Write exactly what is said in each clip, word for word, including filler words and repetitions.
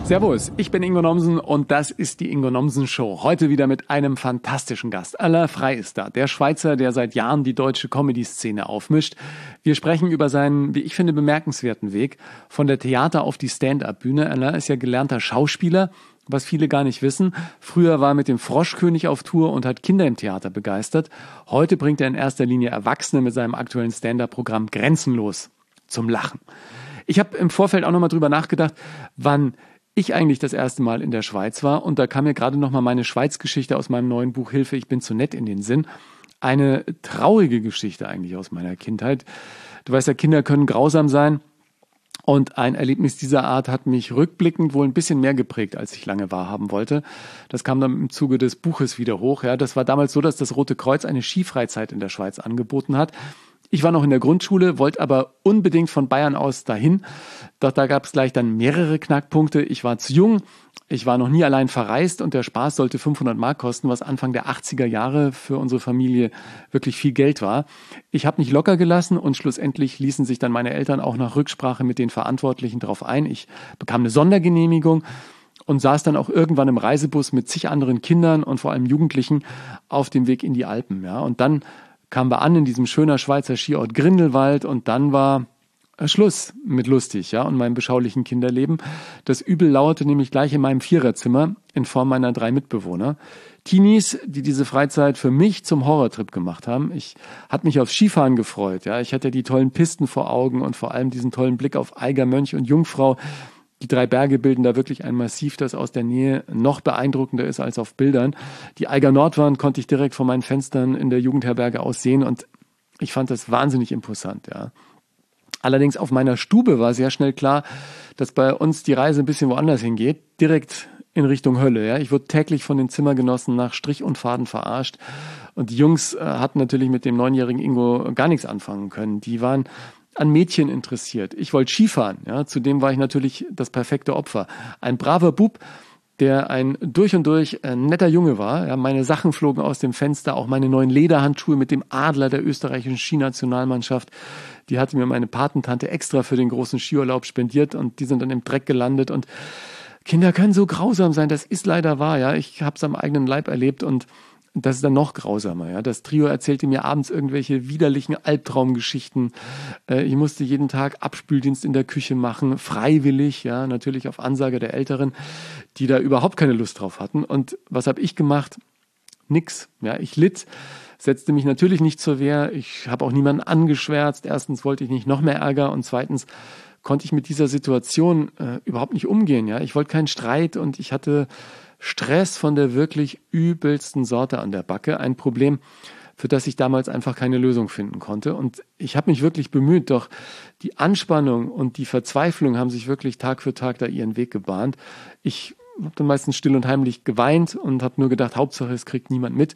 Servus, ich bin Ingo Nomsen und das ist die Ingo Nomsen Show. Heute wieder mit einem fantastischen Gast. Alain Frey ist da, der Schweizer, der seit Jahren die deutsche Comedy-Szene aufmischt. Wir sprechen über seinen, wie ich finde, bemerkenswerten Weg von der Theater- auf die Stand-up-Bühne. Alain ist ja gelernter Schauspieler, was viele gar nicht wissen. Früher war er mit dem Froschkönig auf Tour und hat Kinder im Theater begeistert. Heute bringt er in erster Linie Erwachsene mit seinem aktuellen Stand-up-Programm Grenzenlos zum Lachen. Ich habe im Vorfeld auch nochmal drüber nachgedacht, wann ich eigentlich das erste Mal in der Schweiz war, und da kam mir gerade noch mal meine Schweiz-Geschichte aus meinem neuen Buch Hilfe, ich bin zu nett in den Sinn. Eine traurige Geschichte eigentlich aus meiner Kindheit. Du weißt ja, Kinder können grausam sein, und ein Erlebnis dieser Art hat mich rückblickend wohl ein bisschen mehr geprägt, als ich lange wahrhaben wollte. Das kam dann im Zuge des Buches wieder hoch. Ja, das war damals so, dass das Rote Kreuz eine Skifreizeit in der Schweiz angeboten hat. Ich war noch in der Grundschule, wollte aber unbedingt von Bayern aus dahin. Doch da gab es gleich dann mehrere Knackpunkte. Ich war zu jung, ich war noch nie allein verreist und der Spaß sollte fünfhundert Mark kosten, was Anfang der achtziger Jahre für unsere Familie wirklich viel Geld war. Ich habe nicht locker gelassen und schlussendlich ließen sich dann meine Eltern auch nach Rücksprache mit den Verantwortlichen darauf ein. Ich bekam eine Sondergenehmigung und saß dann auch irgendwann im Reisebus mit zig anderen Kindern und vor allem Jugendlichen auf dem Weg in die Alpen. Ja, und dann kamen wir an in diesem schönen Schweizer Skiort Grindelwald und dann war Schluss mit lustig, ja, und meinem beschaulichen Kinderleben. Das Übel lauerte nämlich gleich in meinem Viererzimmer in Form meiner drei Mitbewohner. Teenies, die diese Freizeit für mich zum Horrortrip gemacht haben. Ich hatte mich aufs Skifahren gefreut, ja. Ich hatte die tollen Pisten vor Augen und vor allem diesen tollen Blick auf Eiger, Mönch und Jungfrau. Die drei Berge bilden da wirklich ein Massiv, das aus der Nähe noch beeindruckender ist als auf Bildern. Die Eiger Nordwand konnte ich direkt von meinen Fenstern in der Jugendherberge aus sehen und ich fand das wahnsinnig imposant, ja. Allerdings auf meiner Stube war sehr schnell klar, dass bei uns die Reise ein bisschen woanders hingeht, direkt in Richtung Hölle, ja. Ich wurde täglich von den Zimmergenossen nach Strich und Faden verarscht und die Jungs äh, hatten natürlich mit dem neunjährigen Ingo gar nichts anfangen können. Die waren an Mädchen interessiert. Ich wollte Skifahren, ja, zudem war ich natürlich das perfekte Opfer. Ein braver Bub, der ein durch und durch äh, netter Junge war. Ja, meine Sachen flogen aus dem Fenster, auch meine neuen Lederhandschuhe mit dem Adler der österreichischen Skinationalmannschaft. Die hatte mir meine Patentante extra für den großen Skiurlaub spendiert und die sind dann im Dreck gelandet. Und Kinder können so grausam sein, das ist leider wahr. Ja, ich habe es am eigenen Leib erlebt und das ist dann noch grausamer. Ja, das Trio erzählte mir abends irgendwelche widerlichen Albtraumgeschichten. Äh, ich musste jeden Tag Abspüldienst in der Küche machen, freiwillig, ja, natürlich auf Ansage der Älteren, die da überhaupt keine Lust drauf hatten. Und was habe ich gemacht? Nix. Ja, ich litt, setzte mich natürlich nicht zur Wehr. Ich habe auch niemanden angeschwärzt. Erstens wollte ich nicht noch mehr Ärger und zweitens konnte ich mit dieser Situation äh, überhaupt nicht umgehen. Ja, ich wollte keinen Streit und ich hatte Stress von der wirklich übelsten Sorte an der Backe. Ein Problem, für das ich damals einfach keine Lösung finden konnte. Und ich habe mich wirklich bemüht, doch die Anspannung und die Verzweiflung haben sich wirklich Tag für Tag da ihren Weg gebahnt. Ich habe dann meistens still und heimlich geweint und habe nur gedacht, Hauptsache es kriegt niemand mit.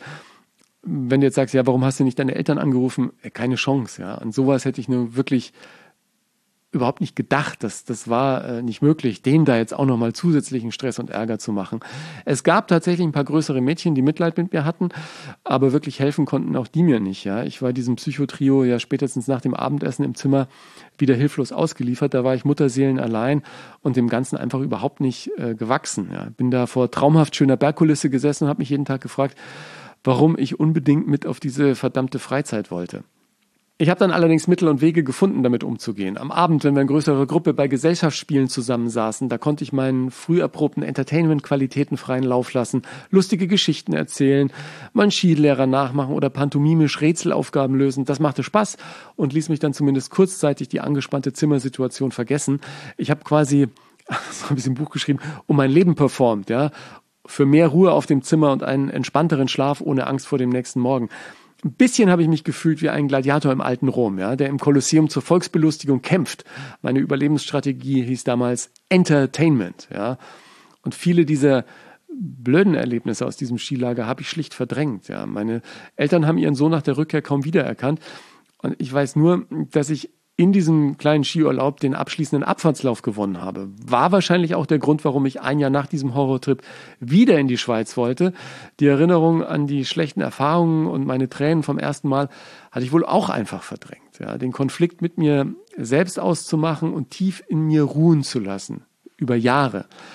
Wenn du jetzt sagst, ja, warum hast du nicht deine Eltern angerufen? Keine Chance, ja. An sowas hätte ich nur wirklich überhaupt nicht gedacht, dass das war äh, nicht möglich, denen da jetzt auch nochmal zusätzlichen Stress und Ärger zu machen. Es gab tatsächlich ein paar größere Mädchen, die Mitleid mit mir hatten, aber wirklich helfen konnten auch die mir nicht. Ja, ich war diesem Psychotrio ja spätestens nach dem Abendessen im Zimmer wieder hilflos ausgeliefert. Da war ich Mutterseelen allein und dem Ganzen einfach überhaupt nicht äh, gewachsen. Ja, bin da vor traumhaft schöner Bergkulisse gesessen und habe mich jeden Tag gefragt, warum ich unbedingt mit auf diese verdammte Freizeit wollte. Ich habe dann allerdings Mittel und Wege gefunden, damit umzugehen. Am Abend, wenn wir in größerer Gruppe bei Gesellschaftsspielen zusammensaßen, da konnte ich meinen früh erprobten Entertainment-Qualitäten freien Lauf lassen, lustige Geschichten erzählen, meinen Skilehrer nachmachen oder pantomimisch Rätselaufgaben lösen. Das machte Spaß und ließ mich dann zumindest kurzzeitig die angespannte Zimmersituation vergessen. Ich habe quasi, so habe ich im Buch geschrieben, um mein Leben performt, ja, für mehr Ruhe auf dem Zimmer und einen entspannteren Schlaf ohne Angst vor dem nächsten Morgen. Ein bisschen habe ich mich gefühlt wie ein Gladiator im alten Rom, ja, der im Kolosseum zur Volksbelustigung kämpft. Meine Überlebensstrategie hieß damals Entertainment, ja. Und viele dieser blöden Erlebnisse aus diesem Skilager habe ich schlicht verdrängt, ja. Meine Eltern haben ihren Sohn nach der Rückkehr kaum wiedererkannt. Und ich weiß nur, dass ich in diesem kleinen Skiurlaub den abschließenden Abfahrtslauf gewonnen habe. War wahrscheinlich auch der Grund, warum ich ein Jahr nach diesem Horrortrip wieder in die Schweiz wollte. Die Erinnerung an die schlechten Erfahrungen und meine Tränen vom ersten Mal hatte ich wohl auch einfach verdrängt. Ja, den Konflikt mit mir selbst auszumachen und tief in mir ruhen zu lassen. Über Jahre.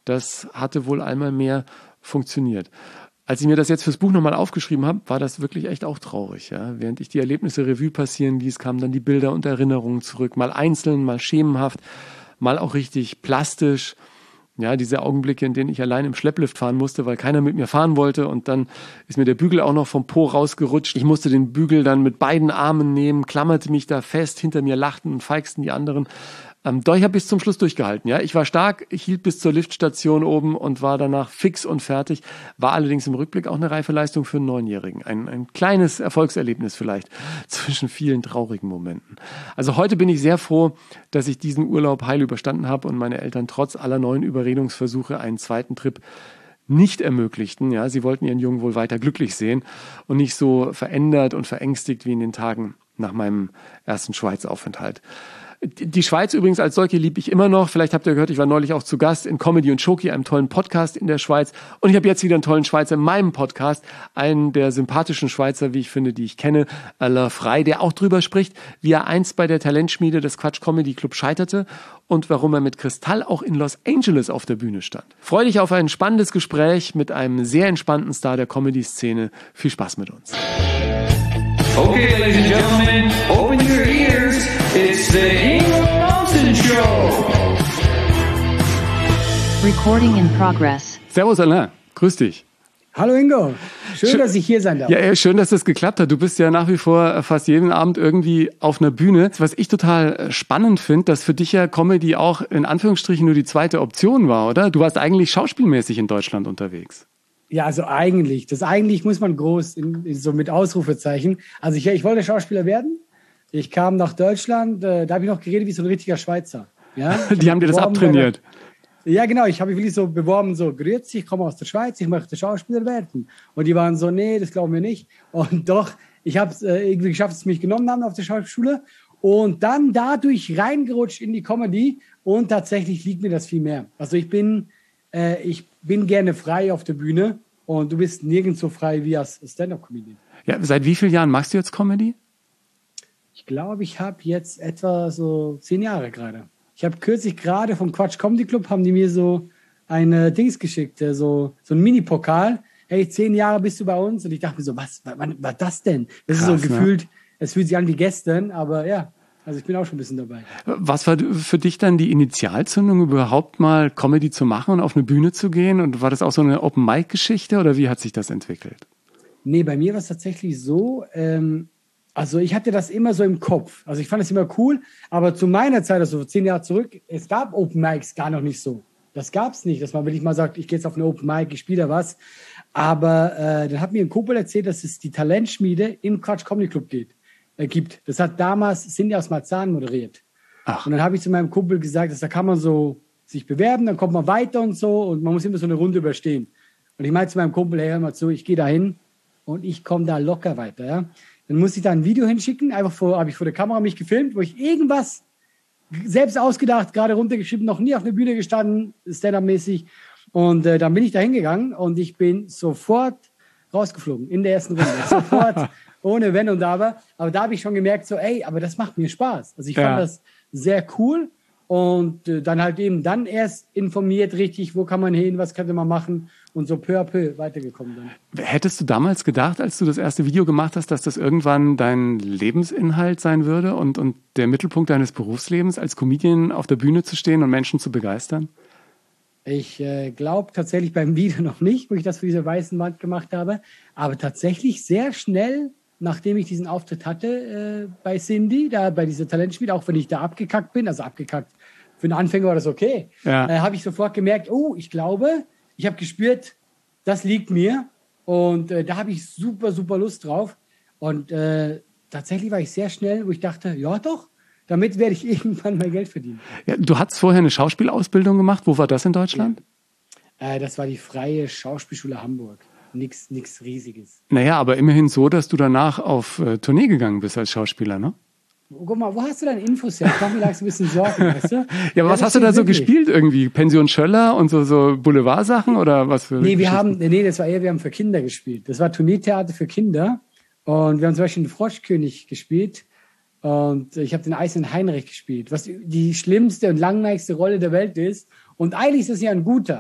das hatte wohl einmal mehr funktioniert. Als ich mir das jetzt fürs Buch nochmal aufgeschrieben habe, war das wirklich echt auch traurig. Ja? Während ich die Erlebnisse Revue passieren ließ, kamen dann die Bilder und Erinnerungen zurück. Mal einzeln, mal schemenhaft, mal auch richtig plastisch. Ja, diese Augenblicke, in denen ich allein im Schlepplift fahren musste, weil keiner mit mir fahren wollte. Und dann ist mir der Bügel auch noch vom Po rausgerutscht. Ich musste den Bügel dann mit beiden Armen nehmen, klammerte mich da fest. Hinter mir lachten und feixten die anderen. Ähm, doch ich habe bis zum Schluss durchgehalten. Ja, ich war stark, ich hielt bis zur Liftstation oben und war danach fix und fertig. War allerdings im Rückblick auch eine reife Leistung für einen Neunjährigen. Ein, ein kleines Erfolgserlebnis vielleicht zwischen vielen traurigen Momenten. Also heute bin ich sehr froh, dass ich diesen Urlaub heil überstanden habe und meine Eltern trotz aller neuen Überredungsversuche einen zweiten Trip nicht ermöglichten. Ja, sie wollten ihren Jungen wohl weiter glücklich sehen und nicht so verändert und verängstigt wie in den Tagen nach meinem ersten Schweizaufenthalt. Die Schweiz übrigens als solche liebe ich immer noch. Vielleicht habt ihr gehört, ich war neulich auch zu Gast in Comedy und Schoki, einem tollen Podcast in der Schweiz. Und ich habe jetzt wieder einen tollen Schweizer in meinem Podcast. Einen der sympathischen Schweizer, wie ich finde, die ich kenne, Alain Frey, der auch drüber spricht, wie er einst bei der Talentschmiede des Quatsch Comedy Club scheiterte und warum er mit Kristall auch in Los Angeles auf der Bühne stand. Freu dich auf ein spannendes Gespräch mit einem sehr entspannten Star der Comedy-Szene. Viel Spaß mit uns. Okay, ladies and gentlemen, open your ears. It's the Ingo Nomsen Show. Recording in progress. Servus Alain, grüß dich. Hallo Ingo, schön, schön, dass ich hier sein darf. Ja, schön, dass das geklappt hat. Du bist ja nach wie vor fast jeden Abend irgendwie auf einer Bühne. Was ich total spannend finde, dass für dich ja Comedy auch in Anführungsstrichen nur die zweite Option war, oder? Du warst eigentlich schauspielmäßig in Deutschland unterwegs. Ja, also eigentlich. Das eigentlich muss man groß, in, in, so mit Ausrufezeichen. Also ich, ich wollte Schauspieler werden. Ich kam nach Deutschland, äh, da habe ich noch geredet wie so ein richtiger Schweizer. Ja? Die haben dir das abtrainiert. Der, ja, genau. Ich habe mich wirklich so beworben, so, grüezi, ich komme aus der Schweiz, ich möchte Schauspieler werden. Und die waren so, nee, das glauben wir nicht. Und doch, ich habe es äh, irgendwie geschafft, dass sie mich genommen haben auf der Schauspielschule. Und dann dadurch reingerutscht in die Comedy. Und tatsächlich liegt mir das viel mehr. Also ich bin... Äh, ich bin gerne frei auf der Bühne und du bist nirgends so frei wie als Stand-Up-Comedian. Ja, seit wie vielen Jahren machst du jetzt Comedy? Ich glaube, ich habe jetzt etwa so zehn Jahre gerade. Ich habe kürzlich gerade vom Quatsch Comedy Club, haben die mir so eine Dings geschickt, so, so ein Mini-Pokal. Hey, zehn Jahre bist du bei uns. Und ich dachte mir so, was, was, was war das denn? Das Krass, ist so gefühlt, ne? Es fühlt sich an wie gestern, aber ja. Also ich bin auch schon ein bisschen dabei. Was war für dich dann die Initialzündung, überhaupt mal Comedy zu machen und auf eine Bühne zu gehen? Und war das auch so eine Open-Mic-Geschichte oder wie hat sich das entwickelt? Nee, bei mir war es tatsächlich so, ähm, also ich hatte das immer so im Kopf. Also ich fand es immer cool, aber zu meiner Zeit, also zehn Jahre zurück, es gab Open-Mics gar noch nicht so. Das gab es nicht, dass man wirklich mal sagt, ich gehe jetzt auf eine Open-Mic, ich spiele da was. Aber äh, dann hat mir ein Kumpel erzählt, dass es die Talentschmiede im Quatsch Comedy Club geht. gibt. Das hat damals Cindy aus Marzahn moderiert. Ach. Und dann habe ich zu meinem Kumpel gesagt, dass da kann man so sich bewerben, dann kommt man weiter und so und man muss immer so eine Runde überstehen. Und ich meinte zu meinem Kumpel, hey, hör mal zu, ich gehe da hin und ich komme da locker weiter. Ja? Dann musste ich da ein Video hinschicken, einfach vor, habe ich vor der Kamera mich gefilmt, wo ich irgendwas selbst ausgedacht, gerade runtergeschrieben, noch nie auf der Bühne gestanden, Stand-up-mäßig. Und äh, dann bin ich da hingegangen und ich bin sofort rausgeflogen in der ersten Runde. Sofort. Ohne Wenn und Aber. Aber da habe ich schon gemerkt, so, ey, aber das macht mir Spaß. Also ich ja. fand das sehr cool. Und äh, dann halt eben dann erst informiert richtig, wo kann man hin, was könnte man machen. Und so peu à peu weitergekommen dann. Hättest du damals gedacht, als du das erste Video gemacht hast, dass das irgendwann dein Lebensinhalt sein würde und, und der Mittelpunkt deines Berufslebens, als Comedian auf der Bühne zu stehen und Menschen zu begeistern? Ich äh, glaube tatsächlich beim Video noch nicht, wo ich das für diese weißen Wand gemacht habe. Aber tatsächlich sehr schnell, nachdem ich diesen Auftritt hatte äh, bei Cindy, da bei dieser Talentschmiede, auch wenn ich da abgekackt bin, also abgekackt, für einen Anfänger war das okay, ja. äh, habe ich sofort gemerkt, oh, ich glaube, ich habe gespürt, das liegt mir und äh, da habe ich super, super Lust drauf. Und äh, tatsächlich war ich sehr schnell, wo ich dachte, ja doch, damit werde ich irgendwann mal Geld verdienen. Ja, du hattest vorher eine Schauspielausbildung gemacht, wo war das in Deutschland? Ja. Äh, das war die Freie Schauspielschule Hamburg. Nix, nix Riesiges. Naja, aber immerhin so, dass du danach auf äh, Tournee gegangen bist als Schauspieler, ne? Guck mal, wo hast du deine Infos her? Ich mache mir langsam ein bisschen Sorgen, weißt du? Ja, aber ja, was hast du da so wirklich gespielt irgendwie? Pension Schöller und so, so Boulevardsachen oder was für? Nee, wir haben, nee, das war eher, wir haben für Kinder gespielt. Das war Tourneetheater für Kinder und wir haben zum Beispiel den Froschkönig gespielt und ich habe den Eisernen Heinrich gespielt, was die schlimmste und langweiligste Rolle der Welt ist und eigentlich ist das ja ein guter.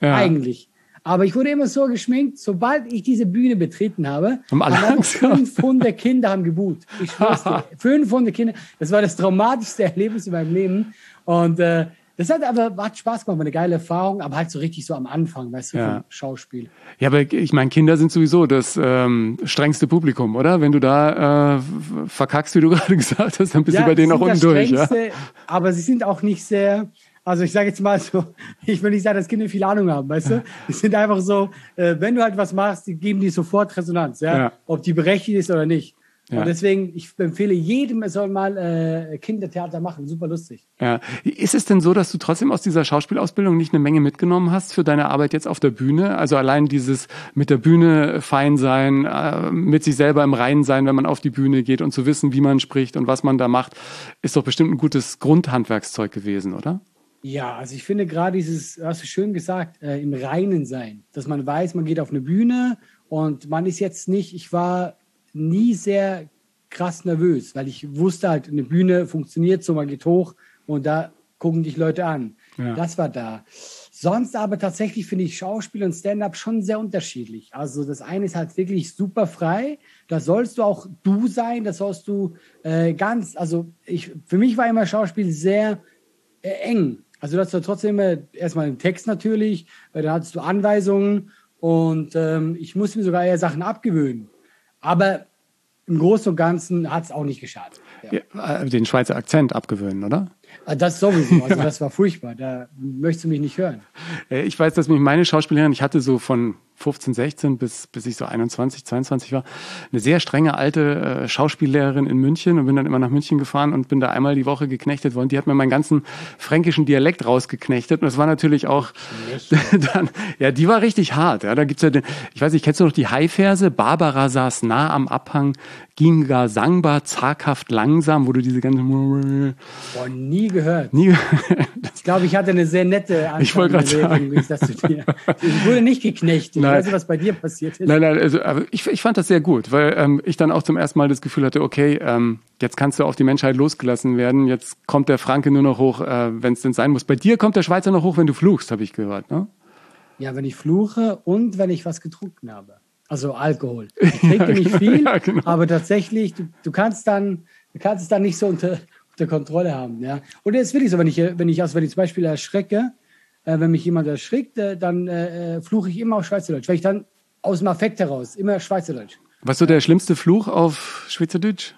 Ja. Eigentlich. Aber ich wurde immer so geschminkt, sobald ich diese Bühne betreten habe, Haben alle haben Angst gehabt. fünfhundert Kinder haben geboot. Ich schwör's dir. fünfhundert Kinder. Das war das traumatischste Erlebnis in meinem Leben. Und äh, das hat aber hat Spaß gemacht, war eine geile Erfahrung, aber halt so richtig so am Anfang, weißt du, Ja. vom Schauspiel. Ja, aber ich meine, Kinder sind sowieso das ähm, strengste Publikum, oder? Wenn du da äh, verkackst, wie du gerade gesagt hast, dann bist du bei denen auch sie unten sind das durch. Ja? Strengste, aber sie sind auch nicht sehr, also ich sage jetzt mal so, ich will nicht sagen, dass Kinder viel Ahnung haben, weißt du? Die sind einfach so, äh, wenn du halt was machst, die geben dir sofort Resonanz, ja? Ja. Ob die berechtigt ist oder nicht. Ja. Und deswegen, ich empfehle jedem, er soll mal äh, Kindertheater machen, super lustig. Ja. Ist es denn so, dass du trotzdem aus dieser Schauspielausbildung nicht eine Menge mitgenommen hast für deine Arbeit jetzt auf der Bühne? Also allein dieses mit der Bühne fein sein, äh, mit sich selber im Reinen sein, wenn man auf die Bühne geht und zu wissen, wie man spricht und was man da macht, ist doch bestimmt ein gutes Grundhandwerkszeug gewesen, oder? Ja, also ich finde gerade dieses, hast du schön gesagt, äh, im Reinen sein, dass man weiß, man geht auf eine Bühne und man ist jetzt nicht, ich war nie sehr krass nervös, weil ich wusste halt, eine Bühne funktioniert so, man geht hoch und da gucken dich Leute an. Ja. Das war da. Sonst aber tatsächlich finde ich Schauspiel und Stand-up schon sehr unterschiedlich. Also das eine ist halt wirklich super frei, da sollst du auch du sein, da sollst du äh, ganz, also ich, für mich war immer Schauspiel sehr äh, eng. Also du hast ja trotzdem immer erstmal den Text natürlich, weil da hattest du Anweisungen und ähm, ich musste mir sogar eher Sachen abgewöhnen. Aber im Großen und Ganzen hat es auch nicht geschadet. Ja. Ja, den Schweizer Akzent abgewöhnen, oder? Das sowieso, also das war furchtbar, da möchtest du mich nicht hören. Ich weiß, dass mich meine Schauspielerin, ich hatte so von fünfzehn, sechzehn bis, bis ich so einundzwanzig, zweiundzwanzig war, eine sehr strenge alte äh, Schauspiellehrerin in München und bin dann immer nach München gefahren und bin da einmal die Woche geknechtet worden. Die hat mir meinen ganzen fränkischen Dialekt rausgeknechtet und das war natürlich auch dann, ja, die war richtig hart. Ja, da gibt's ja den, ich weiß nicht, kennst du noch die Haiverse? Barbara saß nah am Abhang, ging gar sangbar, zaghaft, langsam, wo du diese ganze Boah, nie gehört. nie Ich glaube, ich hatte eine sehr nette Ich wollte gerade sagen. Ich, das zu dir. Ich wurde nicht geknechtet. Ich Nein. weiß nicht, was bei dir passiert ist. Nein, nein, also aber ich, ich fand das sehr gut, weil ähm, ich dann auch zum ersten Mal das Gefühl hatte, okay, ähm, jetzt kannst du auf die Menschheit losgelassen werden, jetzt kommt der Franke nur noch hoch, äh, wenn es denn sein muss. Bei dir kommt der Schweizer noch hoch, wenn du fluchst, habe ich gehört, ne? Ja, wenn ich fluche und wenn ich was getrunken habe. Also Alkohol. Ich trinke nicht viel, Ja, genau. aber tatsächlich, du, du kannst dann, du kannst es dann nicht so unter, unter Kontrolle haben, ja. Und es ist wirklich so, wenn ich, wenn ich, also wenn ich zum Beispiel erschrecke, äh, wenn mich jemand erschrickt, äh, dann äh, fluche ich immer auf Schweizerdeutsch, weil ich dann aus dem Affekt heraus immer Schweizerdeutsch. Was ist so der schlimmste Fluch auf Schweizerdeutsch?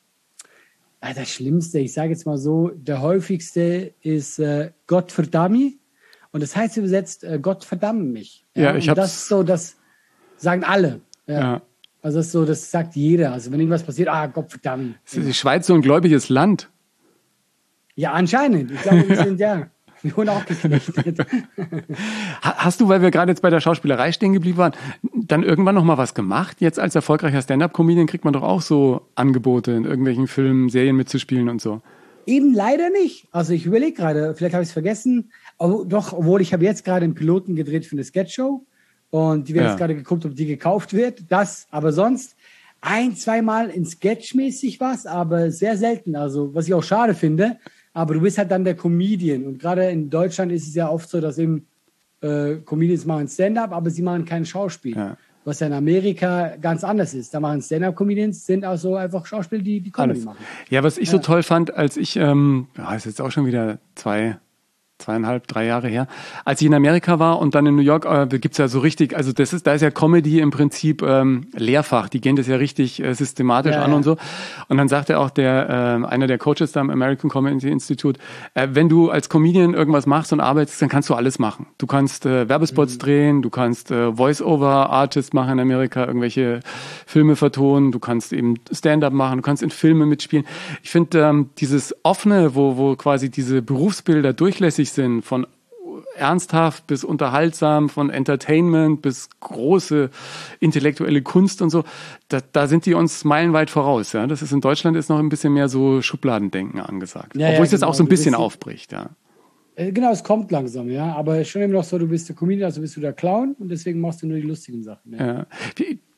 Ja, das Schlimmste, ich sage jetzt mal so, der häufigste ist äh, Gott verdamm mich. Und das heißt übersetzt, äh, Gott verdamm mich. Ja, ich und hab's- das ist so, das sagen alle. Ja. Ja. Also das ist so, das sagt jeder. Also wenn irgendwas passiert, ah, Gott verdammt. Ist die Schweiz so ein gläubiges Land? Ja, anscheinend. Ich glaube, wir sind ja, wir wurden auch geknechtet. Ha- Hast du, weil wir gerade jetzt bei der Schauspielerei stehen geblieben waren, dann irgendwann noch mal was gemacht? Jetzt als erfolgreicher Stand-up-Comedian kriegt man doch auch so Angebote, in irgendwelchen Filmen, Serien mitzuspielen und so. Eben leider nicht. Also ich überlege gerade, vielleicht habe ich es vergessen. Aber doch, obwohl ich habe jetzt gerade einen Piloten gedreht für eine Sketchshow. Und die werden Ja. jetzt gerade geguckt, ob die gekauft wird. Das, aber sonst ein, zweimal in Sketchmäßig was, aber sehr selten. Also was ich auch schade finde. Aber du bist halt dann der Comedian. Und gerade in Deutschland ist es ja oft so, dass eben äh, Comedians machen Stand-up, aber sie machen kein Schauspiel. Ja. Was ja in Amerika ganz anders ist. Da machen Stand-up-Comedians, sind also einfach Schauspieler, die die Comedy Alles. machen. Ja, was ich so toll fand, als ich, ähm, ja, ist jetzt auch schon wieder zwei, zweieinhalb, drei Jahre her, als ich in Amerika war und dann in New York, äh, gibt's ja so richtig, also das ist, da ist ja Comedy im Prinzip ähm, Lehrfach, die gehen das ja richtig äh, systematisch Ja, an ja. und so. Und dann sagte auch der, äh, einer der Coaches da am American Comedy Institute, äh, wenn du als Comedian irgendwas machst und arbeitest, dann kannst du alles machen. Du kannst äh, Werbespots Mhm. drehen, du kannst äh, Voice-Over-Artist machen in Amerika, irgendwelche Filme vertonen, du kannst eben Stand-up machen, du kannst in Filme mitspielen. Ich finde ähm, dieses Offene, wo, wo quasi diese Berufsbilder durchlässig sind, von ernsthaft bis unterhaltsam, von Entertainment bis große intellektuelle Kunst und so, da, da sind die uns meilenweit voraus. Ja, das ist in Deutschland ist noch ein bisschen mehr so Schubladendenken angesagt, Ja, obwohl ja, es jetzt genau. auch so ein Du bisschen bist- aufbricht. Ja. Äh, Genau, es kommt langsam, ja. Aber schon immer noch so, du bist der Comedian, also bist du der Clown und deswegen machst du nur die lustigen Sachen. Ja. Ja. Wie,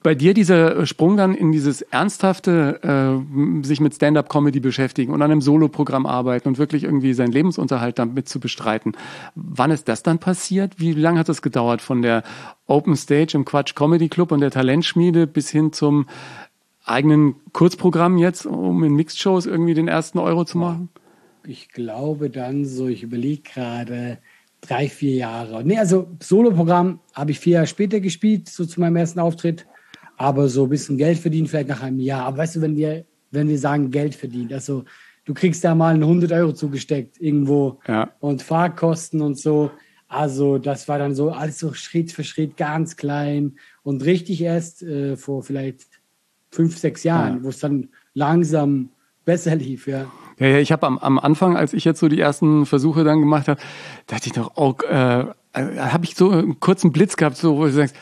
bei dir dieser Sprung dann in dieses ernsthafte, äh, sich mit Stand-up-Comedy beschäftigen und an einem Soloprogramm arbeiten und wirklich irgendwie seinen Lebensunterhalt damit zu bestreiten. Wann ist das dann passiert? Wie lange hat das gedauert von der Open Stage im Quatsch Comedy Club und der Talentschmiede bis hin zum eigenen Kurzprogramm jetzt, um in Mixed-Shows irgendwie den ersten Euro zu machen? Ich glaube dann so, ich überlege gerade, drei, vier Jahre. Nee, also Soloprogramm habe ich vier Jahre später gespielt, so zu meinem ersten Auftritt. Aber so ein bisschen Geld verdienen vielleicht nach einem Jahr. Aber weißt du, wenn wir, wenn wir sagen Geld verdient, also du kriegst da mal hundert Euro zugesteckt irgendwo ja. und Fahrkosten und so. Also das war dann so alles so Schritt für Schritt ganz klein und richtig erst äh, vor vielleicht fünf, sechs Jahren, ja. wo es dann langsam besser lief, ja. Ja, ja, ich habe am, am Anfang, als ich jetzt so die ersten Versuche dann gemacht habe, dachte ich noch, oh, äh, habe ich so einen kurzen Blitz gehabt, so wo du sagst,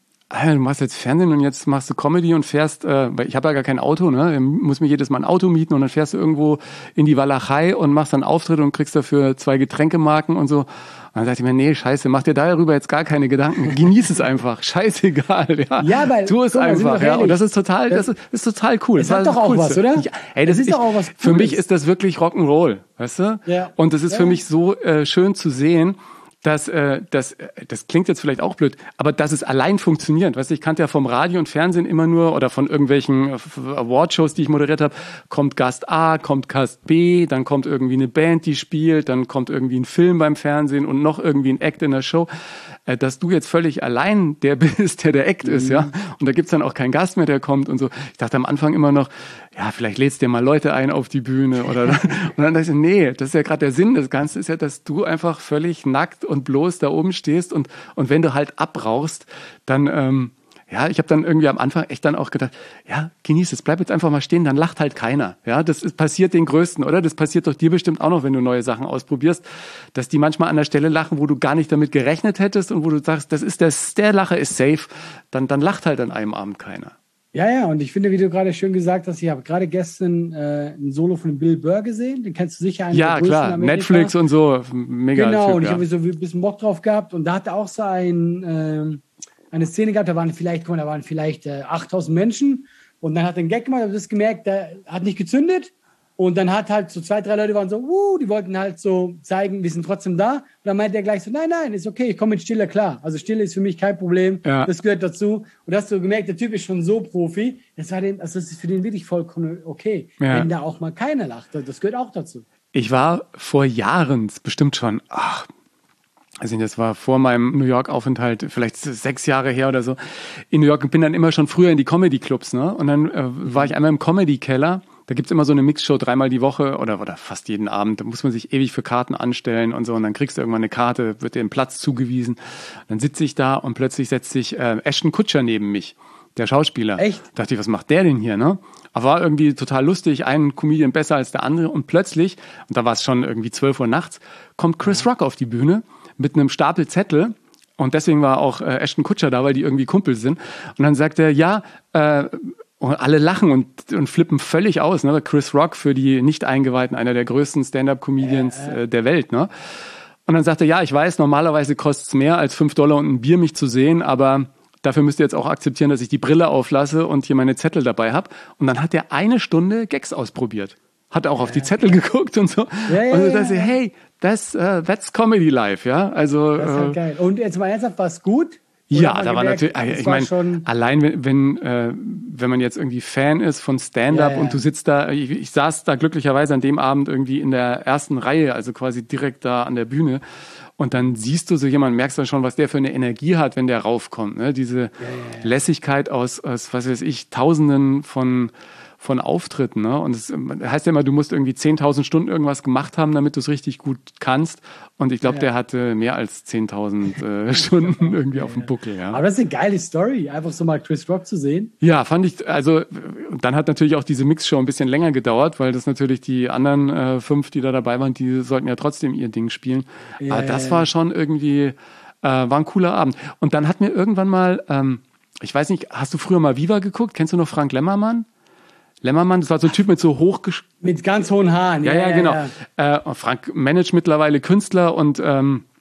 du machst jetzt Fernsehen und jetzt machst du Comedy und fährst, äh, weil ich habe ja gar kein Auto, ne? Ich muss mir jedes Mal ein Auto mieten und dann fährst du irgendwo in die Walachei und machst dann Auftritte und kriegst dafür zwei Getränkemarken und so. Und dann dachte ich mir, nee, scheiße, mach dir darüber jetzt gar keine Gedanken. Genieß es einfach. Scheißegal, ja. Ja, weil, tu es einfach, ja. Und das ist total, das ist, ist total cool. Das, das hat doch auch was, oder? Ja, ey, das, das ist ich, doch auch was Cooles. Für mich ist das wirklich Rock'n'Roll, weißt du? Ja. Und das ist ja. für mich so äh, schön zu sehen, dass äh, das das klingt jetzt vielleicht auch blöd, aber dass es allein funktioniert. Weißt du, ich kannte ja vom Radio und Fernsehen immer nur oder von irgendwelchen Awardshows, die ich moderiert habe, kommt Gast A, kommt Gast B, dann kommt irgendwie eine Band, die spielt, dann kommt irgendwie ein Film beim Fernsehen und noch irgendwie ein Act in der Show. Äh, dass du jetzt völlig allein der bist, der der Act mhm. ist, ja. Und da gibt's dann auch keinen Gast mehr, der kommt und so. Ich dachte am Anfang immer noch, ja, vielleicht lädst dir mal Leute ein auf die Bühne oder und dann dachte ich, nee, das ist ja gerade der Sinn des Ganzen, ist ja, dass du einfach völlig nackt und bloß da oben stehst und und wenn du halt abbrauchst, dann ähm, ja, ich habe dann irgendwie am Anfang echt dann auch gedacht, ja, genieß es, bleib jetzt einfach mal stehen, dann lacht halt keiner. Ja, das ist, passiert den Größten, oder? Das passiert doch dir bestimmt auch noch, wenn du neue Sachen ausprobierst, dass die manchmal an der Stelle lachen, wo du gar nicht damit gerechnet hättest und wo du sagst, das ist das, der Lacher ist safe, dann dann lacht halt an einem Abend keiner. Ja, ja, und ich finde, wie du gerade schön gesagt hast, ich habe gerade gestern äh, ein Solo von Bill Burr gesehen, den kennst du sicher. Einen ja, klar, Netflix und so, mega. Genau, Typ, und ich ja. habe so ein bisschen Bock drauf gehabt und da hat er auch so ein, äh, eine Szene gehabt, da waren vielleicht, da waren vielleicht äh, achttausend Menschen und dann hat er einen Gag gemacht, aber das gemerkt, der hat nicht gezündet und dann hat halt so zwei, drei Leute waren so, uh, die wollten halt so zeigen, wir sind trotzdem da und dann meinte er gleich so, nein, nein, ist okay, ich komme mit Stille klar, also Stille ist für mich kein Problem, ja. das gehört dazu und da hast du gemerkt, der Typ ist schon so Profi, das war den, also das ist für den wirklich vollkommen okay, ja. wenn da auch mal keiner lacht, das gehört auch dazu. Ich war vor Jahren, bestimmt schon, ach, also das war vor meinem New York-Aufenthalt, vielleicht sechs Jahre her oder so, in New York und bin dann immer schon früher in die Comedy-Clubs, ne? Und dann äh, war ich einmal im Comedy-Keller. Da gibt's immer so eine Mixshow dreimal die Woche oder oder fast jeden Abend. Da muss man sich ewig für Karten anstellen und so. Und dann kriegst du irgendwann eine Karte, wird dir ein Platz zugewiesen. Dann sitze ich da und plötzlich setzt sich äh, Ashton Kutcher neben mich, der Schauspieler. Echt? Da dachte ich, was macht der denn hier, ne? Aber war irgendwie total lustig, ein Comedian besser als der andere. Und plötzlich, und da war es schon irgendwie zwölf Uhr nachts, kommt Chris Rock auf die Bühne mit einem Stapel Zettel. Und deswegen war auch äh, Ashton Kutcher da, weil die irgendwie Kumpel sind. Und dann sagt er, ja, äh, und alle lachen und, und flippen völlig aus. Ne? Chris Rock, für die Nicht-Eingeweihten, einer der größten Stand-Up-Comedians äh, der Welt. Ne? Und dann sagt er, ja, ich weiß, normalerweise kostet es mehr als fünf Dollar und ein Bier, mich zu sehen, aber dafür müsst ihr jetzt auch akzeptieren, dass ich die Brille auflasse und hier meine Zettel dabei habe. Und dann hat er eine Stunde Gags ausprobiert. Hat auch auf die Zettel geguckt und so. Ja, ja, und so ja, dachte ich, hey, das, uh, that's Comedy Life, ja. Also, das ist halt äh, geil. Und jetzt mal ernsthaft, war es gut? Ja, Oder da war gemerkt, natürlich, das ich war meine, schon- allein wenn, wenn, äh, wenn man jetzt irgendwie Fan ist von Stand-Up Ja, ja. und du sitzt da, ich, ich saß da glücklicherweise an dem Abend irgendwie in der ersten Reihe, also quasi direkt da an der Bühne. Und dann siehst du so jemanden, merkst dann schon, was der für eine Energie hat, wenn der raufkommt. Ne? Diese ja, ja. Lässigkeit aus, aus, was weiß ich, Tausenden von von Auftritten, ne? Und es heißt ja immer, du musst irgendwie zehntausend Stunden irgendwas gemacht haben, damit du es richtig gut kannst. Und ich glaube, Ja. der hatte mehr als zehntausend äh, Stunden irgendwie auf dem Buckel, ja. Aber das ist eine geile Story, einfach so mal Chris Rock zu sehen. Ja, fand ich, also dann hat natürlich auch diese Mixshow ein bisschen länger gedauert, weil das natürlich die anderen äh, fünf, die da dabei waren, die sollten ja trotzdem ihr Ding spielen. Ja, Aber das ja, war ja. schon irgendwie, äh, war ein cooler Abend. Und dann hat mir irgendwann mal, ähm, ich weiß nicht, hast du früher mal Viva geguckt? Kennst du noch Frank Lemmermann? Lemmermann, das war so ein Typ mit so hochgesch... Mit ganz hohen Haaren. Ja, ja, genau. Äh, Frank managt mittlerweile Künstler und ähm,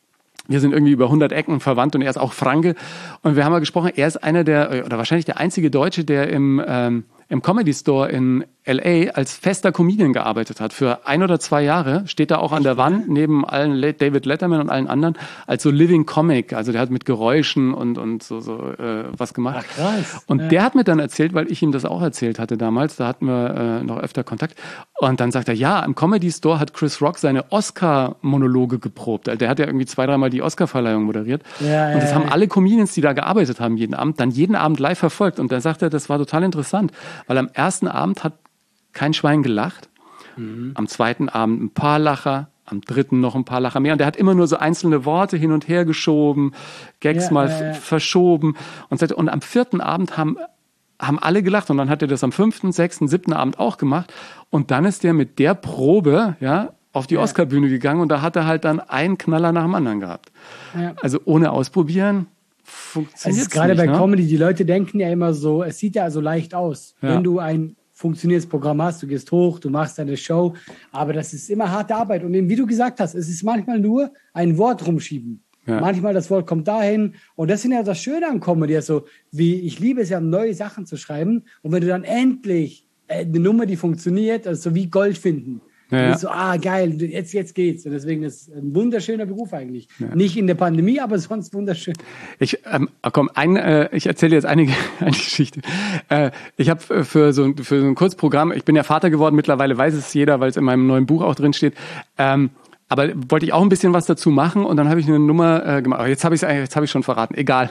wir sind irgendwie über hundert Ecken verwandt und er ist auch Franke. Und wir haben mal gesprochen, er ist einer der, oder wahrscheinlich der einzige Deutsche, der im, ähm, im Comedy Store in L A als fester Comedian gearbeitet hat. Für ein oder zwei Jahre steht er auch an der Wand neben allen David Letterman und allen anderen als so Living Comic. Also der hat mit Geräuschen und, und so, so äh, was gemacht. Ach, krass. Und Ja. der hat mir dann erzählt, weil ich ihm das auch erzählt hatte damals, da hatten wir äh, noch öfter Kontakt. Und dann sagt er, ja, im Comedy Store hat Chris Rock seine Oscar-Monologe geprobt. Also der hat ja irgendwie zwei, dreimal die Oscar-Verleihung moderiert. Ja, und das ja, haben ja. alle Comedians, die da gearbeitet haben, jeden Abend, dann jeden Abend live verfolgt. Und dann sagt er, das war total interessant, weil am ersten Abend hat kein Schwein gelacht, Mhm. am zweiten Abend ein paar Lacher, am dritten noch ein paar Lacher mehr. Und der hat immer nur so einzelne Worte hin und her geschoben, Gags Ja, mal ja, ja. f- verschoben. Und, so- und am vierten Abend haben, haben alle gelacht. Und dann hat er das am fünften, sechsten, siebten Abend auch gemacht. Und dann ist der mit der Probe ja, auf die Ja. Oscarbühne gegangen. Und da hat er halt dann einen Knaller nach dem anderen gehabt. Ja. Also ohne ausprobieren Es funktioniert ist gerade nicht. bei ne? Comedy, die Leute denken ja immer so, es sieht ja so leicht aus. Ja. Wenn du ein funktionierendes Programm hast, du gehst hoch, du machst deine Show, aber das ist immer harte Arbeit. Und eben, wie du gesagt hast, es ist manchmal nur ein Wort rumschieben. Ja. Manchmal das Wort kommt dahin. Und das ist ja das Schöne an Comedy. Also, wie, ich liebe es ja, neue Sachen zu schreiben. Und wenn du dann endlich äh, eine Nummer, die funktioniert, also so wie Gold finden. Ja, Du ja. bist so, ah, geil, jetzt, jetzt geht's. Und deswegen ist es ein wunderschöner Beruf eigentlich. Nicht in der Pandemie, aber sonst wunderschön. Ich, ähm, komm, ein, äh, ich erzähle jetzt einige, eine Geschichte. Äh, ich habe für so, ein- für so ein Kurzprogramm, ich bin ja Vater geworden, mittlerweile weiß es jeder, weil es in meinem neuen Buch auch drin steht. Ähm, aber wollte ich auch ein bisschen was dazu machen und dann habe ich eine Nummer äh, gemacht. Aber jetzt habe ich jetzt habe ich schon verraten. Egal.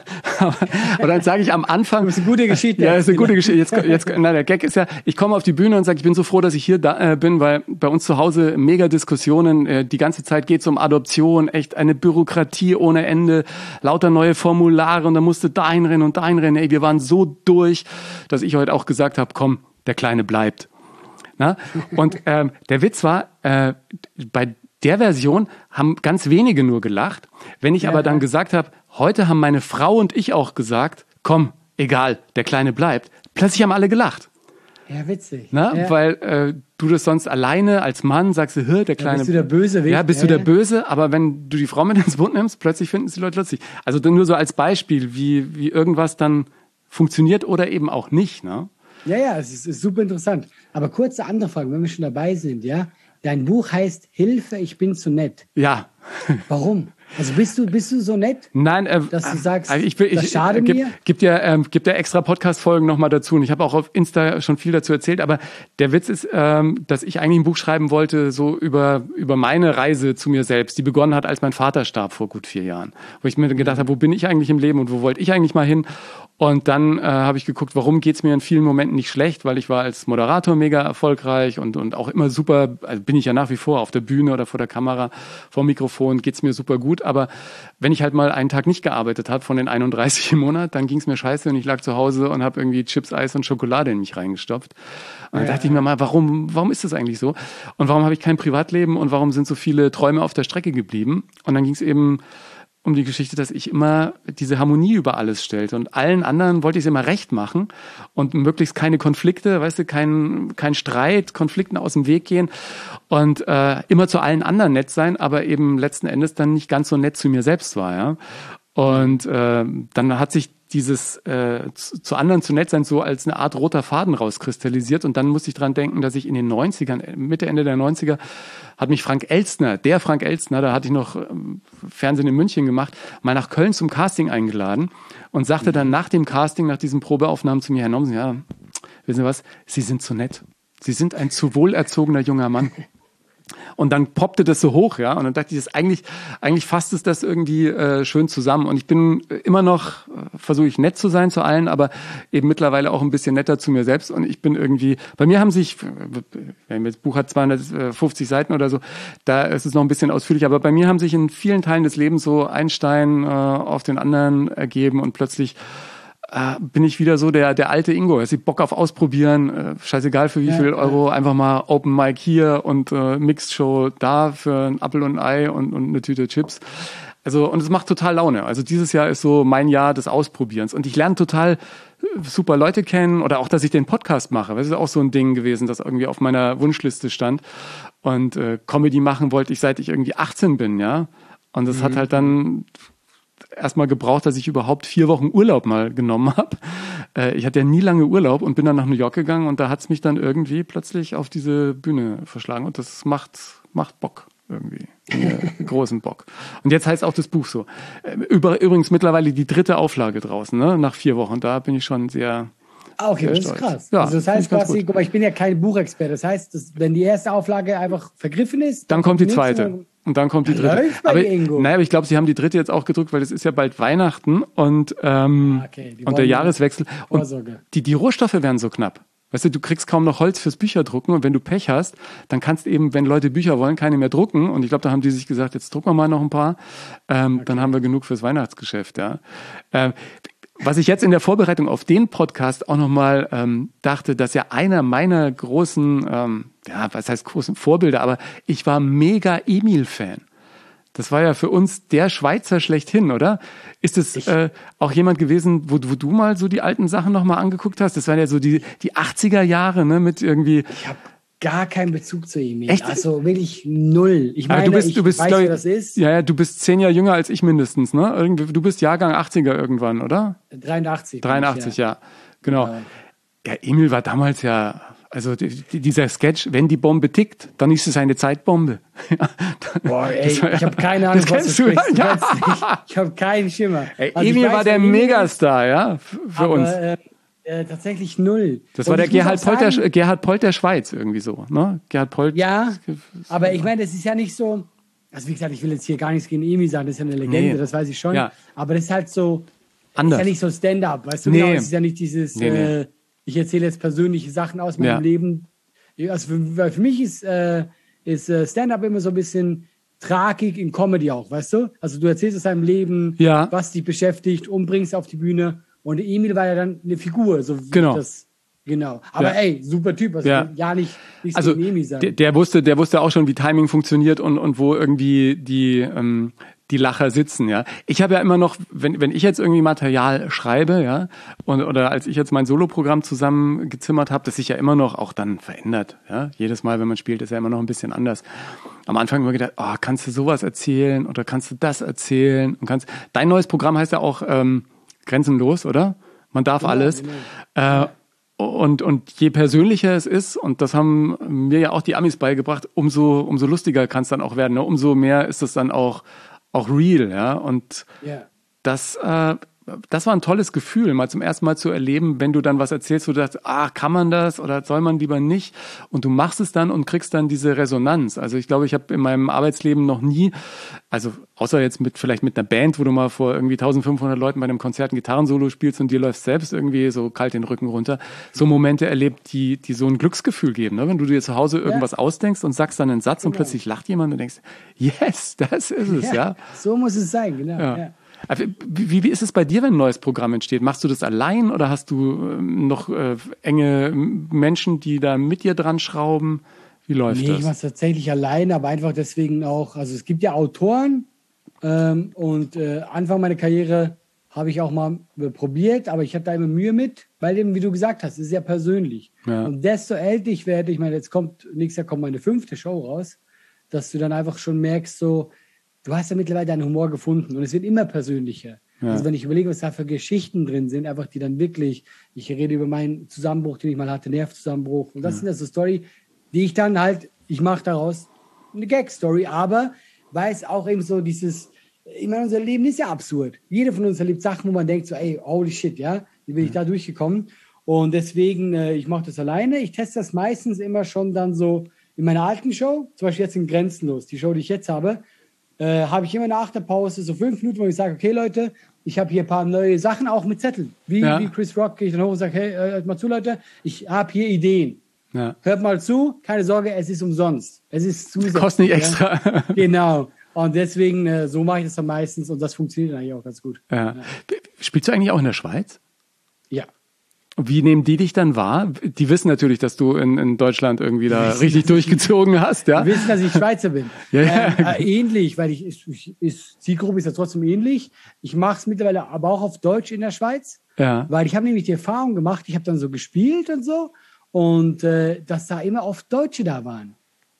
Und dann sage ich am Anfang. Das ist eine gute Geschichte. Ja, das ist eine gute Geschichte. Jetzt, jetzt, na, der Gag ist ja, ich komme auf die Bühne und sage, ich bin so froh, dass ich hier da, äh, bin, weil bei uns zu Hause mega Diskussionen. Äh, die ganze Zeit geht es um Adoption, echt eine Bürokratie ohne Ende, lauter neue Formulare und da musste dahin rennen und dahin rennen. Ey, wir waren so durch, dass ich heute auch gesagt habe, komm, der Kleine bleibt. Na? Und ähm, der Witz war, äh, bei der Version haben ganz wenige nur gelacht. Wenn ich Ja, aber dann ja. gesagt habe, heute haben meine Frau und ich auch gesagt, komm, egal, der Kleine bleibt, plötzlich haben alle gelacht. Ja, witzig. Na? Ja. Weil äh, du das sonst alleine als Mann sagst, du, "Hä, der Kleine... bist du der Bösewicht. Ja, bist Ja, du der ja. Böse, aber wenn du die Frau mit ins Boot nimmst, plötzlich finden es die Leute lustig. Also dann nur so als Beispiel, wie, wie irgendwas dann funktioniert oder eben auch nicht. Ne? Ja, ja, es ist, ist super interessant. Aber kurze andere Frage, wenn wir schon dabei sind, ja. Dein Buch heißt Hilfe, ich bin zu nett. Ja. Warum? Also bist du, bist du so nett? Nein, äh, Dass du sagst, äh, ich, bin- ich, das schade äh, gibt, mir? Gibt ja, ähm, gibt ja extra Podcast-Folgen nochmal dazu und ich habe auch auf Insta schon viel dazu erzählt, aber der Witz ist, ähm, dass ich eigentlich ein Buch schreiben wollte, so über, über meine Reise zu mir selbst, die begonnen hat, als mein Vater starb vor gut vier Jahren, wo ich mir gedacht habe, wo bin ich eigentlich im Leben und wo wollte ich eigentlich mal hin? Und dann äh, habe ich geguckt, warum geht's mir in vielen Momenten nicht schlecht, weil ich war als Moderator mega erfolgreich und, und auch immer super, also bin ich ja nach wie vor auf der Bühne oder vor der Kamera, vor dem Mikrofon, geht's mir super gut, aber wenn ich halt mal einen Tag nicht gearbeitet habe von den einunddreißig im Monat, dann ging's mir scheiße und ich lag zu Hause und habe irgendwie Chips, Eis und Schokolade in mich reingestopft. Und dann dachte ich mir mal, warum, warum ist das eigentlich so? Und warum habe ich kein Privatleben und warum sind so viele Träume auf der Strecke geblieben? Und dann ging's eben um die Geschichte, dass ich immer diese Harmonie über alles stellte und allen anderen wollte ich es immer recht machen und möglichst keine Konflikte, weißt du, kein, kein Streit, Konflikten aus dem Weg gehen und äh, immer zu allen anderen nett sein, aber eben letzten Endes dann nicht ganz so nett zu mir selbst war, ja. Und äh, dann hat sich dieses äh, zu, zu anderen zu nett sein so als eine Art roter Faden rauskristallisiert und dann musste ich dran denken, dass ich in den neunzigern, Mitte, Ende der neunziger, hat mich Frank Elstner, der Frank Elstner, da hatte ich noch ähm, Fernsehen in München gemacht, mal nach Köln zum Casting eingeladen und sagte dann nach dem Casting, nach diesen Probeaufnahmen zu mir, Herr Nomsen, ja, wissen Sie was, Sie sind zu nett. Sie sind ein zu wohlerzogener junger Mann. Und dann poppte das so hoch, ja. Und dann dachte ich, das eigentlich, eigentlich fasst es das irgendwie äh, schön zusammen. Und ich bin immer noch, äh, versuche ich nett zu sein zu allen, aber eben mittlerweile auch ein bisschen netter zu mir selbst. Und ich bin irgendwie, bei mir haben sich, äh, das Buch hat zweihundertfünfzig Seiten oder so, da ist es noch ein bisschen ausführlicher, aber bei mir haben sich in vielen Teilen des Lebens so ein Stein äh, auf den anderen ergeben und plötzlich äh, bin ich wieder so der der alte Ingo. Es hat Bock auf Ausprobieren, äh, scheißegal für wie Ja, viel ja. Euro, einfach mal Open Mic hier und äh, Mixed Show da für ein Apfel und ein Ei und, und eine Tüte Chips. Also und es macht total Laune. Also dieses Jahr ist so mein Jahr des Ausprobierens und ich lerne total super Leute kennen oder auch, dass ich den Podcast mache. Das ist auch so ein Ding gewesen, das irgendwie auf meiner Wunschliste stand. Und äh, Comedy machen wollte ich, seit ich irgendwie achtzehn bin, ja. Und das mhm. hat halt dann erstmal gebraucht, dass ich überhaupt vier Wochen Urlaub mal genommen habe. Äh, ich hatte ja nie lange Urlaub und bin dann nach New York gegangen und da hat es mich dann irgendwie plötzlich auf diese Bühne verschlagen und das macht, macht Bock irgendwie. Äh, großen Bock. Und jetzt heißt auch das Buch so. Äh, über, übrigens mittlerweile die dritte Auflage draußen, ne? Nach vier Wochen. Da bin ich schon sehr... Ah, okay, das ist krass. Ja, also das heißt quasi, guck mal, ich bin ja kein Buchexperte. Das heißt, dass, wenn die erste Auflage einfach vergriffen ist, dann, dann kommt die zweite. Und dann kommt die dritte. Läuft bei aber, Ingo. Naja, aber ich glaube, sie haben die dritte jetzt auch gedrückt, weil es ist ja bald Weihnachten und, ähm, ah, okay. und der Jahreswechsel. Und die, die Rohstoffe werden so knapp. Weißt du, du kriegst kaum noch Holz fürs Bücherdrucken und wenn du Pech hast, dann kannst eben, wenn Leute Bücher wollen, keine mehr drucken. Und ich glaube, da haben die sich gesagt, jetzt drucken wir mal noch ein paar. Ähm, okay. Dann haben wir genug fürs Weihnachtsgeschäft. Ja. Ähm, Was ich jetzt in der Vorbereitung auf den Podcast auch nochmal ähm, dachte, dass ja einer meiner großen, ähm, ja, was heißt großen Vorbilder, aber ich war mega Emil-Fan. Das war ja für uns der Schweizer schlechthin, oder? Ist es äh, auch jemand gewesen, wo, wo du mal so die alten Sachen nochmal angeguckt hast? Das waren ja so die, die achtziger Jahre, ne, mit irgendwie... Ich habe gar keinen Bezug zu ihm. Echt? Also wirklich null. Ich meine, du bist, ich du bist, weiß, glaub, wer das ist. Ja, ja, du bist zehn Jahre jünger als ich mindestens, ne? Irgendwie, du bist Jahrgang achtziger irgendwann, oder? dreiundachtzig. dreiundachtzig, ich, ja. ja. Genau. Ja. Ja, Emil war damals ja, also die, die, dieser Sketch, wenn die Bombe tickt, dann ist es eine Zeitbombe. Boah, ey, war, ich habe keine Ahnung, das was kennst du du, sprichst. ja. Ich habe keinen Schimmer. Ey, Also Emil weiß, war der Emil Megastar, ja, für aber, uns. Äh, Äh, tatsächlich null. Das war und der Gerhard Polt, sagen, der, Gerhard Polt der Schweiz irgendwie so, ne? Gerhard Polt. Ja, aber ich meine, das ist ja nicht so, also wie gesagt, ich will jetzt hier gar nichts gegen Emi sagen, das ist ja eine Legende, nee. Das weiß ich schon, ja. Aber das ist halt so, anders. ist ja nicht so Stand-up, weißt du, nee. genau, es ist ja nicht dieses, nee, nee. Äh, ich erzähle jetzt persönliche Sachen aus meinem ja. Leben. Also für, weil für mich ist, äh, ist äh, Stand-up immer so ein bisschen Tragik in Comedy auch, weißt du? Also du erzählst aus deinem Leben, ja. was dich beschäftigt und bringst auf die Bühne. Und Emil war ja dann eine Figur, so wie genau. das, genau. Aber ja. ey, super Typ, also ja, ja nicht, nicht also so Emil sein. Der, der wusste, der wusste auch schon, wie Timing funktioniert und und wo irgendwie die ähm, die Lacher sitzen, ja. Ich habe ja immer noch, wenn wenn ich jetzt irgendwie Material schreibe, ja, und oder als ich jetzt mein Soloprogramm zusammengezimmert habe, das sich ja immer noch auch dann verändert, ja. Jedes Mal, wenn man spielt, ist ja immer noch ein bisschen anders. Am Anfang immer gedacht, oh, kannst du sowas erzählen oder kannst du das erzählen und kannst. Dein neues Programm heißt ja auch ähm, Grenzenlos, oder? Man darf ja, alles. Genau. Äh, und, und je persönlicher es ist, und das haben mir ja auch die Amis beigebracht, umso, umso lustiger kann es dann auch werden. Ne? Umso mehr ist es dann auch, auch real. Ja? Und ja. das, äh, das war ein tolles Gefühl, mal zum ersten Mal zu erleben, wenn du dann was erzählst, wo du dachtest, ah, kann man das oder soll man lieber nicht? Und du machst es dann und kriegst dann diese Resonanz. Also ich glaube, ich habe in meinem Arbeitsleben noch nie, also außer jetzt mit vielleicht mit einer Band, wo du mal vor irgendwie eintausendfünfhundert Leuten bei einem Konzert ein Gitarrensolo spielst und dir läuft selbst irgendwie so kalt den Rücken runter, so Momente erlebt, die, die so ein Glücksgefühl geben. Ne? Wenn du dir zu Hause irgendwas ja. ausdenkst und sagst dann einen Satz genau. und plötzlich lacht jemand und denkst, yes, das ist es, ja. ja. So muss es sein, genau, ja. ja. Wie, wie ist es bei dir, wenn ein neues Programm entsteht? Machst du das allein oder hast du ähm, noch äh, enge Menschen, die da mit dir dran schrauben? Wie läuft nee, das? Ich mache es tatsächlich allein, aber einfach deswegen auch, also es gibt ja Autoren ähm, und äh, Anfang meiner Karriere habe ich auch mal äh, probiert, aber ich hatte da immer Mühe mit, weil eben, wie du gesagt hast, es ist ja persönlich. Ja. Und desto älter ich werde, ich meine, jetzt kommt, nächstes Jahr kommt meine fünfte Show raus, dass du dann einfach schon merkst, so, du hast ja mittlerweile deinen Humor gefunden und es wird immer persönlicher. Ja. Also wenn ich überlege, was da für Geschichten drin sind, einfach die dann wirklich, ich rede über meinen Zusammenbruch, den ich mal hatte, Nervzusammenbruch. Und das ja. sind ja so Story, die ich dann halt, ich mache daraus eine Gag-Story, aber weiß auch eben so dieses, ich meine, unser Leben ist ja absurd. Jeder von uns erlebt Sachen, wo man denkt so, ey, holy shit, ja, wie bin ich da durchgekommen? Und deswegen, äh, ich mache das alleine. Ich teste das meistens immer schon dann so in meiner alten Show, zum Beispiel jetzt in Grenzenlos, die Show, die ich jetzt habe, Äh, habe ich immer nach der Pause so fünf Minuten, wo ich sage, okay Leute, ich habe hier ein paar neue Sachen, auch mit Zetteln. Wie, ja. wie Chris Rock gehe ich dann hoch und sage, hey, hört mal zu Leute, ich habe hier Ideen. Ja. Hört mal zu, keine Sorge, es ist umsonst. Es ist zusätzlich. Kostet nicht extra. Ja? Genau. Und deswegen, äh, so mache ich das dann meistens und das funktioniert eigentlich auch ganz gut. Ja. Ja. Spielst du eigentlich auch in der Schweiz? Ja. Wie nehmen die dich dann wahr? Die wissen natürlich, dass du in, in Deutschland irgendwie da wissen, richtig durchgezogen hast, ja? Die wissen, dass ich Schweizer bin. ja, ja. Ähm, äh, ähnlich, weil ich, ich ist, Zielgruppe ist ja trotzdem ähnlich. Ich mache es mittlerweile aber auch auf Deutsch in der Schweiz, ja. weil ich habe nämlich die Erfahrung gemacht, ich habe dann so gespielt und so und äh, dass da immer oft Deutsche da waren.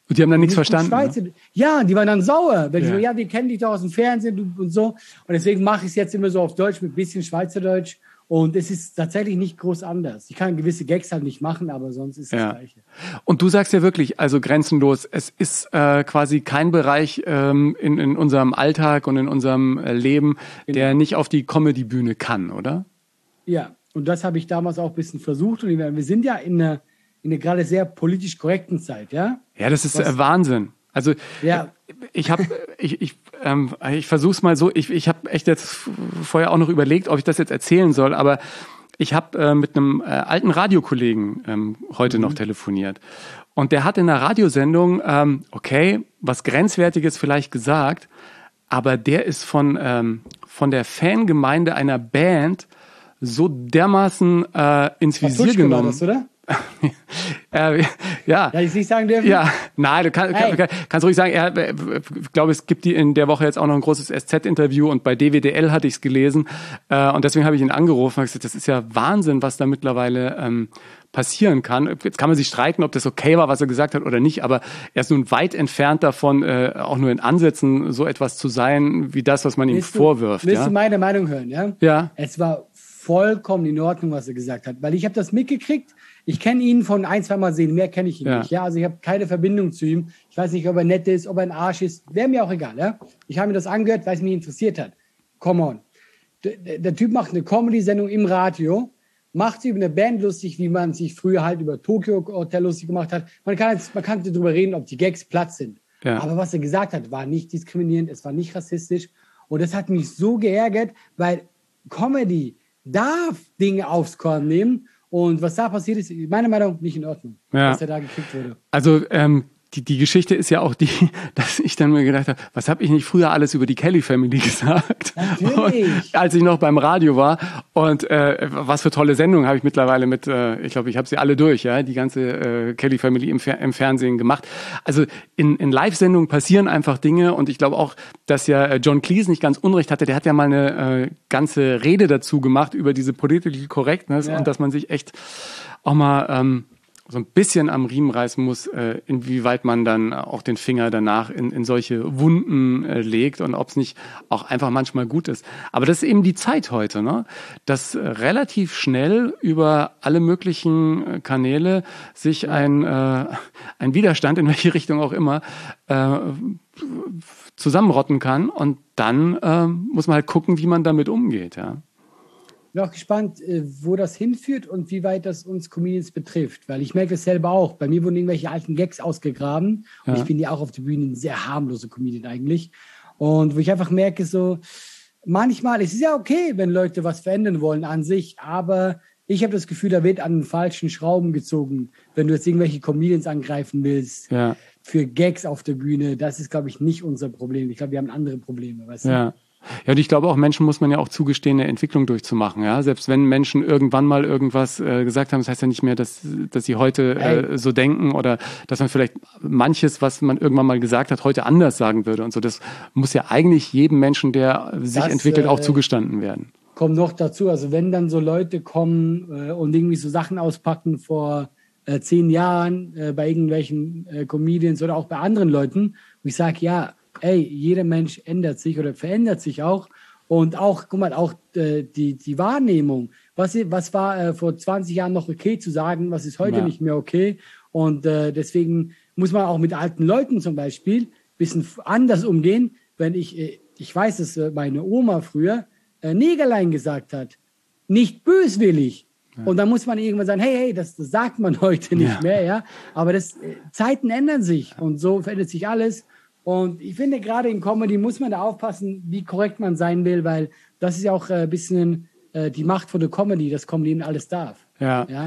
Und die haben dann nichts Nicht verstanden. Schweizer. Ne? Ja, die waren dann sauer. Weil Ja. ja. So, ja, wir kennen dich doch aus dem Fernsehen du- und so. Und deswegen mache ich es jetzt immer so auf Deutsch mit ein bisschen Schweizerdeutsch. Und es ist tatsächlich nicht groß anders. Ich kann gewisse Gags halt nicht machen, aber sonst ist es Ja. das Gleiche. Und du sagst ja wirklich, also grenzenlos, es ist äh, quasi kein Bereich ähm, in, in unserem Alltag und in unserem äh, Leben, der nicht auf die Comedy-Bühne kann, oder? Ja, und das habe ich damals auch ein bisschen versucht. Und wir wir sind ja in einer, in einer gerade sehr politisch korrekten Zeit, ja? Ja, das ist Was- äh, Wahnsinn. Also Ja. ich habe, ich, ich, ähm, ich versuche es mal so. Ich, ich habe echt jetzt vorher auch noch überlegt, ob ich das jetzt erzählen soll, aber ich habe äh, mit einem äh, alten Radiokollegen ähm, heute noch telefoniert und der hat in einer Radiosendung, ähm, okay, was Grenzwertiges vielleicht gesagt, aber der ist von ähm, von der Fangemeinde einer Band so dermaßen äh, ins Visier Matuschka war genommen. das, oder? äh, ja. Ja, ich nicht sagen dürfen? Ja, nein, du kann, Hey. kann, kannst ruhig sagen, er, äh, ich glaube, es gibt die in der Woche jetzt auch noch ein großes S Z-Interview und bei D W D L hatte ich es gelesen äh, und deswegen habe ich ihn angerufen und gesagt, das ist ja Wahnsinn, was da mittlerweile ähm, passieren kann. Jetzt kann man sich streiten, ob das okay war, was er gesagt hat oder nicht, aber er ist nun weit entfernt davon, äh, auch nur in Ansätzen so etwas zu sein, wie das, was man ihm Willst du- vorwirft. Willst Ja? du meine Meinung hören, ja? Ja. Es war vollkommen in Ordnung, was er gesagt hat, weil ich habe das mitgekriegt. Ich kenne ihn von ein, zwei Mal sehen, mehr kenne ich ihn Ja. nicht. Ja, also ich habe keine Verbindung zu ihm. Ich weiß nicht, ob er nett ist, ob er ein Arsch ist. Wäre mir auch egal. Ja? Ich habe mir das angehört, weil es mich interessiert hat. Come on. Der, der, der Typ macht eine Comedy-Sendung im Radio, macht sich über eine Band lustig, wie man sich früher halt über Tokyo Hotel lustig gemacht hat. Man kann jetzt, man kann darüber reden, ob die Gags Platz sind. Ja. Aber was er gesagt hat, war nicht diskriminierend, es war nicht rassistisch. Und das hat mich so geärgert, weil Comedy darf Dinge aufs Korn nehmen. Und was da passiert ist, meiner Meinung nach nicht in Ordnung, Ja. was er da gekriegt wurde. Also ähm, die, die Geschichte ist ja auch die, dass ich dann mir gedacht habe, was habe ich nicht früher alles über die Kelly Family gesagt? Natürlich. Und, als ich noch beim Radio war. Und äh, was für tolle Sendungen habe ich mittlerweile mit, äh, ich glaube, ich habe sie alle durch, ja, die ganze äh, Kelly Family im, Fer im Fernsehen gemacht. Also in, in Live-Sendungen passieren einfach Dinge und ich glaube auch, dass ja äh, John Cleese nicht ganz Unrecht hatte, der hat ja mal eine äh, ganze Rede dazu gemacht über diese Political Correctness Ja. und dass man sich echt auch mal ähm, so ein bisschen am Riemen reißen muss, äh, inwieweit man dann auch den Finger danach in, in solche Wunden äh, legt und ob es nicht auch einfach manchmal gut ist. Aber das ist eben die Zeit heute, ne? Dass äh, relativ schnell über alle möglichen äh, Kanäle sich ein, äh, ein Widerstand, in welche Richtung auch immer, äh, zusammenrotten kann und dann äh, muss man halt gucken, wie man damit umgeht, ja. Ich bin auch gespannt, äh, wo das hinführt und wie weit das uns Comedians betrifft. Weil ich merke es selber auch. Bei mir wurden irgendwelche alten Gags ausgegraben. Und Ja. ich bin ja auch auf der Bühne ein sehr harmloser Comedian eigentlich. Und wo ich einfach merke, so, manchmal, es ist ja okay, wenn Leute was verändern wollen an sich, aber ich habe das Gefühl, da wird an den falschen Schrauben gezogen, wenn du jetzt irgendwelche Comedians angreifen willst. Ja. Für Gags auf der Bühne, das ist, glaube ich, nicht unser Problem. Ich glaube, wir haben andere Probleme, weißt du? Ja. Ja, und ich glaube auch, Menschen muss man ja auch zugestehen, eine Entwicklung durchzumachen, ja. Selbst wenn Menschen irgendwann mal irgendwas äh, gesagt haben, das heißt ja nicht mehr, dass, dass sie heute äh, Hey. so denken oder dass man vielleicht manches, was man irgendwann mal gesagt hat, heute anders sagen würde und so. Das muss ja eigentlich jedem Menschen, der sich Das, entwickelt, auch äh, zugestanden werden. Kommt noch dazu, also wenn dann so Leute kommen äh, und irgendwie so Sachen auspacken vor äh, zehn Jahren äh, bei irgendwelchen äh, Comedians oder auch bei anderen Leuten, wo ich sage, ja, ey, jeder Mensch ändert sich oder verändert sich auch und auch, guck mal, auch äh, die, die Wahrnehmung, was, was war äh, vor zwanzig Jahren noch okay zu sagen, was ist heute Ja. nicht mehr okay und äh, deswegen muss man auch mit alten Leuten zum Beispiel ein bisschen anders umgehen, wenn ich, äh, ich weiß, dass äh, meine Oma früher äh, Negerlein gesagt hat, nicht böswillig. Ja. Und dann muss man irgendwann sagen, hey, hey, das, das sagt man heute nicht Ja. mehr, ja. Aber das, äh, Zeiten ändern sich und so verändert sich alles. Und ich finde, gerade in Comedy muss man da aufpassen, wie korrekt man sein will, weil das ist ja auch ein äh, bisschen äh, die Macht von der Comedy, dass Comedy alles darf. Ja. Ja.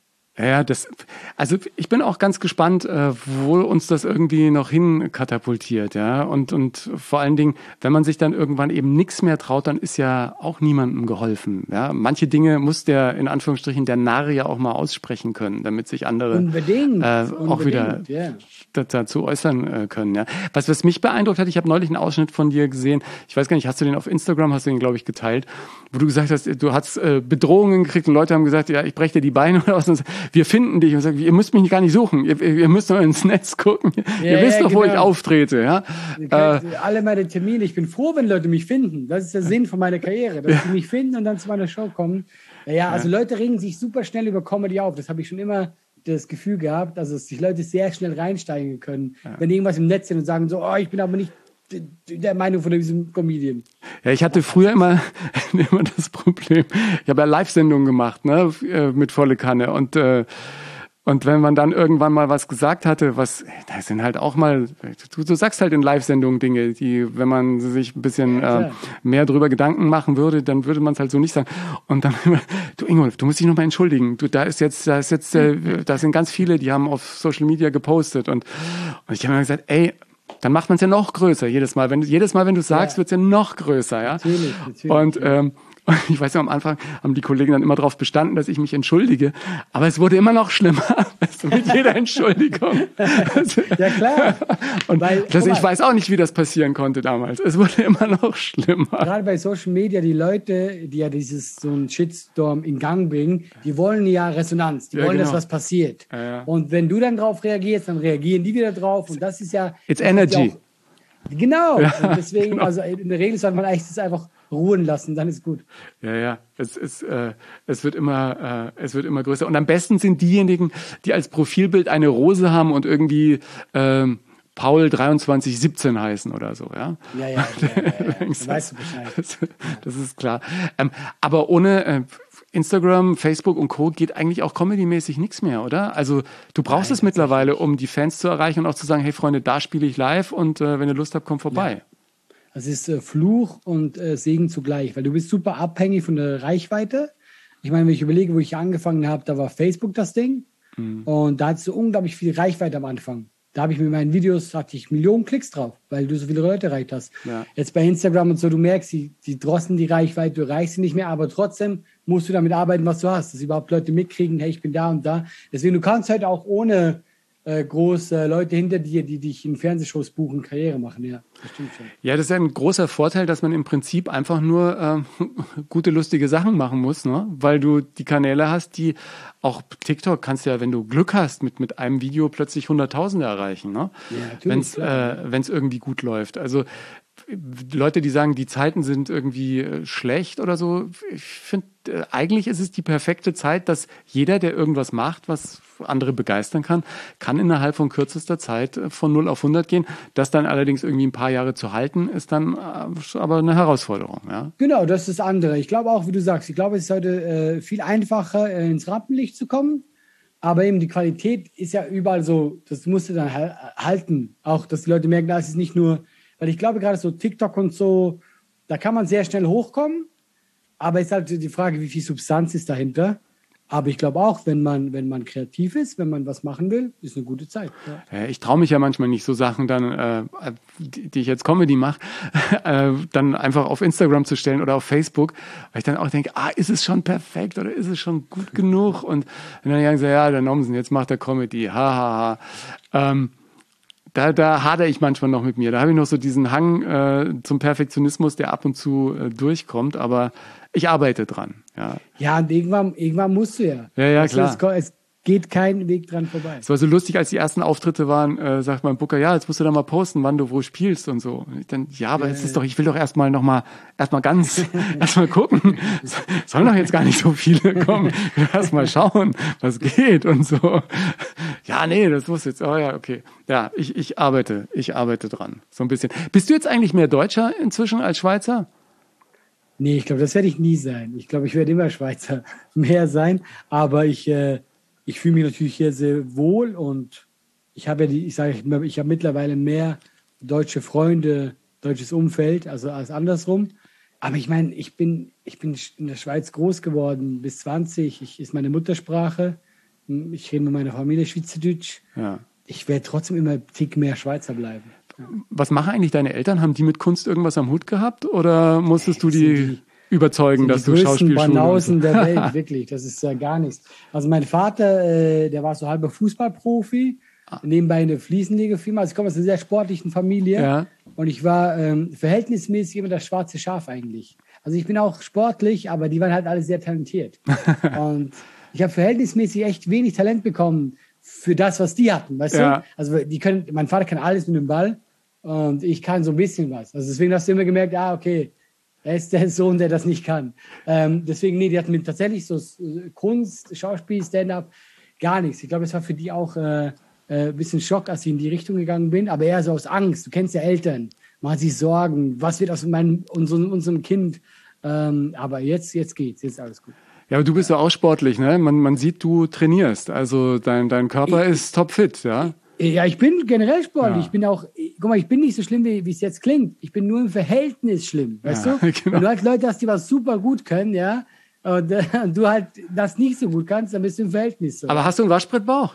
Ja, das, also ich bin auch ganz gespannt, äh, wo uns das irgendwie noch hin katapultiert, ja. Und, und vor allen Dingen, wenn man sich dann irgendwann eben nichts mehr traut, dann ist ja auch niemandem geholfen, ja. Manche Dinge muss der, in Anführungsstrichen, der Narr ja auch mal aussprechen können, damit sich andere Unbedingt. äh, auch wieder Unbedingt, ja. da- dazu äußern äh, können, ja. Was, was mich beeindruckt hat, ich habe neulich einen Ausschnitt von dir gesehen, ich weiß gar nicht, hast du den auf Instagram, hast du den, glaube ich, geteilt, wo du gesagt hast, du hast äh, Bedrohungen gekriegt und Leute haben gesagt, ja, ich breche dir die Beine oder was. wir finden dich und sagen, ihr müsst mich gar nicht suchen, ihr, ihr müsst nur ins Netz gucken, Ja, ihr wisst ja, doch, wo genau. ich auftrete. Ja? Ihr Äh, kennt alle meine Termine. Ich bin froh, wenn Leute mich finden. Das ist der Sinn von meiner Karriere, dass sie mich finden und dann zu meiner Show kommen. Ja, ja, also Leute regen sich super schnell über Comedy auf. Das habe ich schon immer das Gefühl gehabt, also dass sich Leute sehr schnell reinsteigen können, wenn irgendwas im Netz sind und sagen so, oh, ich bin aber nicht der Meinung von diesem Comedian. Ja, ich hatte früher immer, immer das Problem, ich habe ja Live-Sendungen gemacht, ne, mit volle Kanne und äh, und wenn man dann irgendwann mal was gesagt hatte, was, da sind halt auch mal, du, du sagst halt in Live-Sendungen Dinge, die, wenn man sich ein bisschen Ja, äh, mehr drüber Gedanken machen würde, dann würde man es halt so nicht sagen. Und dann immer, du Ingolf, du musst dich nochmal entschuldigen. Du, da ist jetzt, da ist jetzt, äh, da sind ganz viele, die haben auf Social Media gepostet und, und ich habe mir gesagt, ey, dann macht man es ja noch größer jedes Mal. Wenn, jedes Mal, wenn du sagst, Ja. wird es ja noch größer, ja. Natürlich, natürlich. Und ähm, ich weiß ja, am Anfang haben die Kollegen dann immer darauf bestanden, dass ich mich entschuldige. Aber es wurde immer noch schlimmer, weißt du, mit jeder Entschuldigung. Ja, klar. Und Weil, das, guck ich mal, weiß auch nicht, wie das passieren konnte damals. Es wurde immer noch schlimmer. gerade bei Social Media, die Leute, die ja dieses so einen Shitstorm in Gang bringen, die wollen ja Resonanz, die Ja, wollen, genau. dass was passiert. Ja, ja. Und wenn du dann drauf reagierst, dann reagieren die wieder drauf und das ist ja... It's das energy. ist ja auch, genau. Und deswegen, genau. also in der Regel sollte man eigentlich das einfach ruhen lassen, dann ist gut. Ja, ja, es ist, äh, es wird immer, äh, es wird immer größer. Und am besten sind diejenigen, die als Profilbild eine Rose haben und irgendwie ähm, Paul dreiundzwanzig siebzehn heißen oder so, ja. Ja, ja, ja, ja, ja. Dann weißt du Bescheid. Das, das ist klar. Ähm, aber ohne äh, Instagram, Facebook und Co. geht eigentlich auch comedymäßig nichts mehr, oder? Also du brauchst Nein, es mittlerweile, um die Fans zu erreichen und auch zu sagen, hey Freunde, da spiele ich live und äh, wenn ihr Lust habt, kommt vorbei. Es ist äh, Fluch und äh, Segen zugleich, weil du bist super abhängig von der Reichweite. Ich meine, wenn ich überlege, wo ich angefangen habe, da war Facebook das Ding mhm. und da hattest du unglaublich viel Reichweite am Anfang. Da habe ich mit meinen Videos, hatte ich Millionen Klicks drauf, weil du so viele Leute erreicht hast. Ja. Jetzt bei Instagram und so, du merkst, die, die drossen die Reichweite, du erreichst sie nicht mehr, aber trotzdem musst du damit arbeiten, was du hast, dass überhaupt Leute mitkriegen, hey, ich bin da und da. Deswegen, du kannst halt auch ohne äh, große Leute hinter dir, die dich in Fernsehshows buchen, Karriere machen, ja. Das stimmt schon. Ja, das ist ja ein großer Vorteil, dass man im Prinzip einfach nur äh, gute, lustige Sachen machen muss, ne? Weil du die Kanäle hast, die auch TikTok kannst ja, wenn du Glück hast, mit, mit einem Video plötzlich Hunderttausende erreichen, ne? Ja, natürlich, Wenn's, klar. äh, wenn's irgendwie gut läuft. Also Leute, die sagen, die Zeiten sind irgendwie äh, schlecht oder so, ich finde, äh, eigentlich ist es die perfekte Zeit, dass jeder, der irgendwas macht, was andere begeistern kann, kann innerhalb von kürzester Zeit äh, von null auf hundert gehen. Das dann allerdings irgendwie ein paar Jahre zu halten, ist dann äh, aber eine Herausforderung. Ja? Genau, das ist das andere. Ich glaube auch, wie du sagst, ich glaube, es ist heute äh, viel einfacher, äh, ins Rampenlicht zu kommen. Aber eben die Qualität ist ja überall so, das musst du dann ha- halten. Auch, dass die Leute merken, das ist nicht nur, weil ich glaube, gerade so TikTok und so, da kann man sehr schnell hochkommen. Aber es ist halt die Frage, wie viel Substanz ist dahinter. Aber ich glaube auch, wenn man, wenn man kreativ ist, wenn man was machen will, ist eine gute Zeit. Ja. Ja, ich traue mich ja manchmal nicht, so Sachen dann, äh, die, die ich jetzt Comedy mache, äh, dann einfach auf Instagram zu stellen oder auf Facebook, weil ich dann auch denke, ah, ist es schon perfekt oder ist es schon gut genug? Und, und dann sagen sie, ja, der Nomsen, jetzt macht er Comedy, ha, ha, ha. Ähm, Da, da hadere ich manchmal noch mit mir. Da habe ich noch so diesen Hang äh, zum Perfektionismus, der ab und zu äh, durchkommt, aber ich arbeite dran. Ja, Ja, und irgendwann, irgendwann musst du ja. Ja, ja, Also klar. Es, ko- es geht kein Weg dran vorbei. es war so lustig, als die ersten Auftritte waren, äh, sagt mein Booker, ja, jetzt musst du da mal posten, wann du wo spielst und so. Und ich dann, ja, aber es ist doch, ich will doch erstmal noch mal, erstmal ganz, erstmal gucken. Sollen doch jetzt gar nicht so viele kommen. Erstmal schauen, was geht und so. Ja, nee, das muss jetzt, oh ja, okay. Ja, ich, ich arbeite, ich arbeite dran. So ein bisschen. Bist du jetzt eigentlich mehr Deutscher inzwischen als Schweizer? Nee, ich glaube, das werde ich nie sein. Ich glaube, ich werde immer Schweizer mehr sein. Aber ich, äh, ich fühle mich natürlich hier sehr wohl und ich habe ja die, ich sage immer, ich habe mittlerweile mehr deutsche Freunde, deutsches Umfeld, also als andersrum. Aber ich meine, ich bin, ich bin in der Schweiz groß geworden, bis zwanzig. Ich, ist meine Muttersprache. Ich rede mit meiner Familie Schweizerdeutsch. Ja. Ich werde trotzdem immer einen Tick mehr Schweizer bleiben. Was machen eigentlich deine Eltern? Haben die mit Kunst irgendwas am Hut gehabt oder musstest du Das sind die, die- überzeugen, dass die du größten Schauspielschule und so? Banausen der Welt, wirklich. Das ist ja gar nichts. Also mein Vater, äh, der war so halber Fußballprofi, nebenbei eine Fliesenlegefirma. Also ich komme aus einer sehr sportlichen Familie. Ja. Und ich war ähm, verhältnismäßig immer das schwarze Schaf eigentlich. Also ich bin auch sportlich, aber die waren halt alle sehr talentiert. Und ich habe verhältnismäßig echt wenig Talent bekommen für das, was die hatten, weißt Ja. du? Also die können, mein Vater kann alles mit dem Ball und ich kann so ein bisschen was. Also deswegen hast du immer gemerkt, ah, okay, er ist der Sohn, der das nicht kann. Ähm, deswegen, nee, die hatten mit tatsächlich so äh, Kunst, Schauspiel, Stand-up, gar nichts. Ich glaube, es war für die auch äh, äh, ein bisschen Schock, als ich in die Richtung gegangen bin, aber eher so aus Angst. Du kennst ja Eltern, machen sich Sorgen, was wird aus meinem, unserem, unserem Kind? Ähm, aber jetzt, jetzt geht's, jetzt ist alles gut. Ja, aber du bist ja auch sportlich, ne? Man, man sieht, du trainierst. Also dein, dein Körper Ich- ist topfit, ja? Ja, ich bin generell sportlich. Ja. Ich bin auch, guck mal, ich bin nicht so schlimm, wie wie es jetzt klingt. Ich bin nur im Verhältnis schlimm, weißt Ja, du? genau. Wenn du halt Leute hast, die was super gut können, ja, und äh, du halt das nicht so gut kannst, dann bist du im Verhältnis so. Aber hast du einen Waschbrettbauch?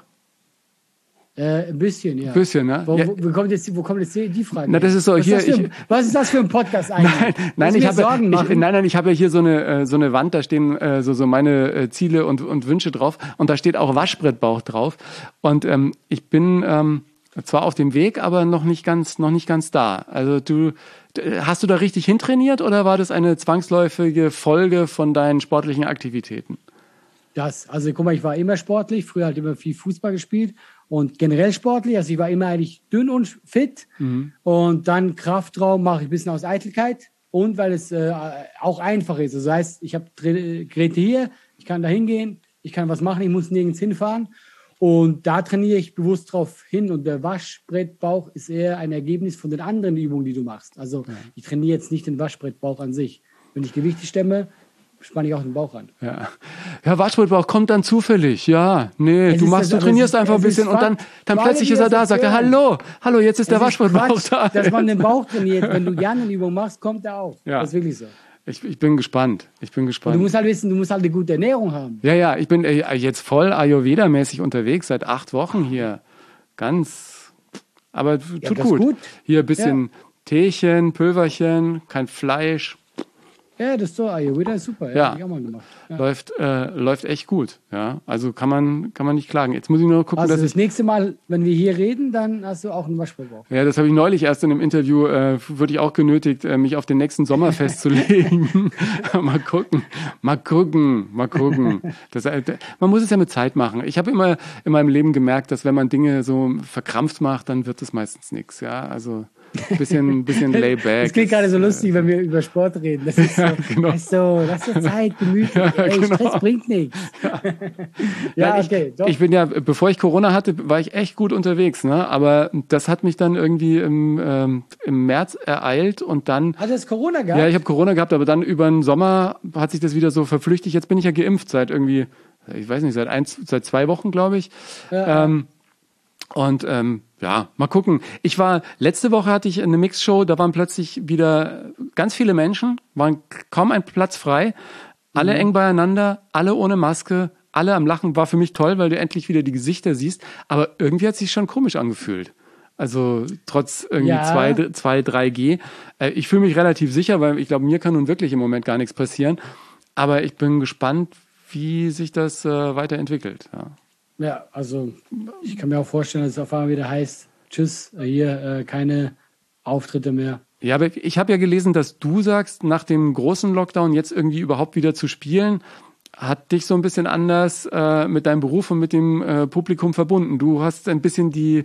Äh, ein bisschen, ja. Ein bisschen, ne? Wo, Ja. wo, wo kommt jetzt, wo kommt jetzt die die Frage? Na, das ist so, was hier, Ist das für, ich- ein- was ist das für ein Podcast eigentlich? Nein, nein, Willst du ich mir habe, Sorgen ich, machen? nein, nein, ich habe ja hier so eine, äh, so eine Wand, da stehen äh, so, so meine äh, Ziele und, und Wünsche drauf und da steht auch Waschbrettbauch drauf und ähm, ich bin ähm, zwar auf dem Weg, aber noch nicht ganz, noch nicht ganz da. Also du, d- hast du da richtig hintrainiert oder war das eine zwangsläufige Folge von deinen sportlichen Aktivitäten? Das, also guck mal, ich war immer sportlich, früher halt immer viel Fußball gespielt und generell sportlich, also ich war immer eigentlich dünn und fit und dann Kraftraum mache ich ein bisschen aus Eitelkeit und weil es äh, auch einfach ist. Also das heißt, ich habe Tra- Geräte hier, ich kann da hingehen, ich kann was machen, ich muss nirgends hinfahren und da trainiere ich bewusst drauf hin und der Waschbrettbauch ist eher ein Ergebnis von den anderen Übungen, die du machst. Also ich trainiere jetzt nicht den Waschbrettbauch an sich. Wenn ich Gewichte stemme, spanne ich auch den Bauch an. Ja, ja, Waschbrettbauch kommt dann zufällig. Ja, nee, Es du ist machst, das- du aber trainierst es ist- einfach ein es ist bisschen und dann, Quatsch. dann Für alle, plötzlich die ist er das da, jetzt sagt er, hören. hallo, hallo, jetzt ist der Es ist Waschbrettbauch Quatsch, da. dass man den Bauch trainiert. Wenn du gerne eine Übung machst, kommt er auch. Ja. Das ist wirklich so. Ich, ich bin gespannt. Ich bin Und gespannt. du musst halt wissen, du musst halt eine gute Ernährung haben. Ja, ja, ich bin äh, jetzt voll Ayurveda-mäßig unterwegs, seit acht Wochen hier. Ganz, aber tut das ist gut. gut. Hier ein bisschen Teechen, Pülverchen, kein Fleisch. Ja, das ist so. Ayurveda ist super. Ja, Ja. hab ich auch mal gemacht. Ja. Läuft, äh, läuft echt gut. Ja, also kann man, kann man nicht klagen. Jetzt muss ich nur gucken, Also dass das ich. nächste Mal, wenn wir hier reden, dann hast du auch einen Waschbrettbauch. Ja, das habe ich neulich erst in einem Interview, äh, wurde ich auch genötigt, äh, mich auf den nächsten Sommer festzulegen. Mal gucken, mal gucken, mal gucken. Das, äh, man muss es ja mit Zeit machen. Ich habe immer in meinem Leben gemerkt, dass wenn man Dinge so verkrampft macht, dann wird es meistens nichts. Ja, also ein bisschen, bisschen layback. Das klingt gerade so lustig, wenn wir über Sport reden. Das ist so, genau. das ist so lass dir Zeit, gemütlich. Ey, genau. Stress bringt nichts. Ja, Nein, okay. ich, doch. ich bin ja, bevor ich Corona hatte, war ich echt gut unterwegs, ne? Aber das hat mich dann irgendwie im, ähm, im März ereilt und dann. Hat es Corona gehabt? Ja, ich habe Corona gehabt, aber dann über den Sommer hat sich das wieder so verflüchtigt. Jetzt bin ich ja geimpft seit irgendwie, ich weiß nicht, seit eins, seit zwei Wochen, glaube ich. Ja. Ähm, und ähm, ja, mal gucken. Ich war, letzte Woche hatte ich eine Mixshow, da waren plötzlich wieder ganz viele Menschen, waren kaum ein Platz frei, alle Mhm. eng beieinander, alle ohne Maske, alle am Lachen. War für mich toll, weil du endlich wieder die Gesichter siehst, aber irgendwie hat es sich schon komisch angefühlt. Also trotz irgendwie Ja. zwei, zwei, drei G. Äh, ich fühle mich relativ sicher, weil ich glaube, mir kann nun wirklich im Moment gar nichts passieren. Aber ich bin gespannt, wie sich das äh, weiterentwickelt. Ja. Ja, also ich kann mir auch vorstellen, dass es auf einmal wieder heißt, tschüss, hier äh, keine Auftritte mehr. Ja, aber ich habe ja gelesen, dass du sagst, nach dem großen Lockdown jetzt irgendwie überhaupt wieder zu spielen, hat dich so ein bisschen anders äh, mit deinem Beruf und mit dem äh, Publikum verbunden. Du hast ein bisschen die,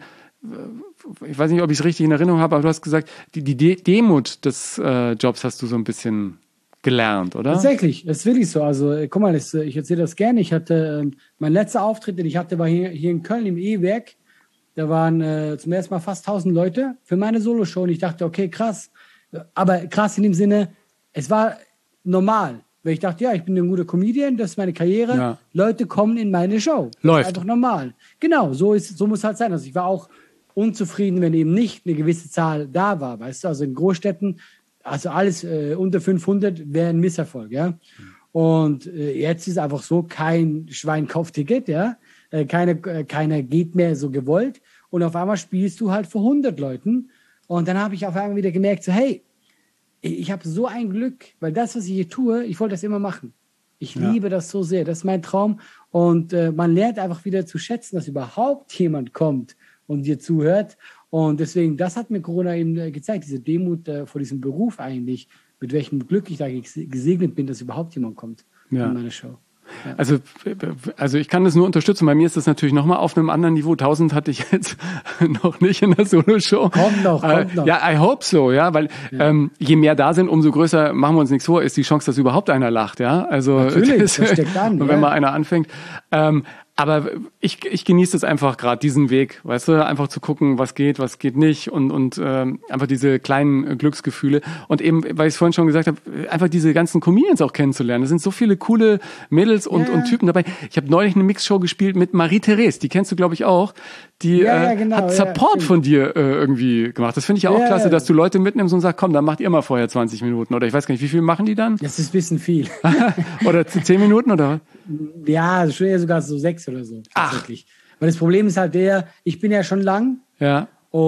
äh, ich weiß nicht, ob ich es richtig in Erinnerung habe, aber du hast gesagt, die, die De- Demut des äh, Jobs hast du so ein bisschen gelernt, oder? Tatsächlich, das ist wirklich so. Also äh, guck mal, das, äh, ich erzähle das gerne. Ich hatte, ähm, mein letzter Auftritt, den ich hatte, war hier, hier in Köln im E-Werk. Da waren äh, zum ersten Mal fast tausend Leute für meine Soloshow. Und ich dachte, okay, krass. Aber krass in dem Sinne, es war normal. Weil ich dachte, ja, ich bin ein guter Comedian, das ist meine Karriere. Ja. Leute kommen in meine Show. Das Läuft. ist einfach normal. Genau, so ist, so muss halt sein. Also ich war auch unzufrieden, wenn eben nicht eine gewisse Zahl da war. Weißt du, also in Großstädten, also alles äh, unter fünfhundert wäre ein Misserfolg, ja. Und äh, jetzt ist einfach so, kein Schwein kauft Ticket, ja. Äh, keine, äh, keiner geht mehr so gewollt. Und auf einmal spielst du halt vor hundert Leuten. Und dann habe ich auf einmal wieder gemerkt, so, hey, ich habe so ein Glück, weil das, was ich hier tue, ich wollte das immer machen. Ich Ja. liebe das so sehr, das ist mein Traum. Und äh, man lernt einfach wieder zu schätzen, dass überhaupt jemand kommt und dir zuhört. Und deswegen, das hat mir Corona eben äh, gezeigt, diese Demut äh, vor diesem Beruf eigentlich, mit welchem Glück ich da ges- gesegnet bin, dass überhaupt jemand kommt Ja. in meine Show. Also, also ich kann das nur unterstützen. Bei mir ist das natürlich nochmal auf einem anderen Niveau. tausend hatte ich jetzt noch nicht in der Solo-Show. Kommt noch, kommt äh, noch. Ja, I hope so, ja, weil ja. Ähm, je mehr da sind, umso größer, machen wir uns nichts vor, ist die Chance, dass überhaupt einer lacht, ja. Also natürlich, das, das steckt an. Und wenn ja. mal einer anfängt. Ähm, Aber ich, ich genieße es einfach gerade, diesen Weg, weißt du, einfach zu gucken, was geht, was geht nicht und, und ähm, einfach diese kleinen Glücksgefühle. Und eben, weil ich es vorhin schon gesagt habe, einfach diese ganzen Comedians auch kennenzulernen. Es sind so viele coole Mädels und, ja. und Typen dabei. Ich habe neulich eine Mixshow gespielt mit Marie-Therese, die kennst du, glaube ich, auch. Die ja, ja, äh, genau, hat Support ja, von dir äh, irgendwie gemacht. Das finde ich ja auch ja, klasse, ja. dass du Leute mitnimmst und sagst, komm, dann macht ihr mal vorher zwanzig Minuten. Oder ich weiß gar nicht, wie viel machen die dann? Das ist ein bisschen viel. Oder zehn Minuten, oder? Ja, schon eher sogar so sechs oder so. Tatsächlich. Weil das Problem ist halt der, ich bin ja schon lang. Ja.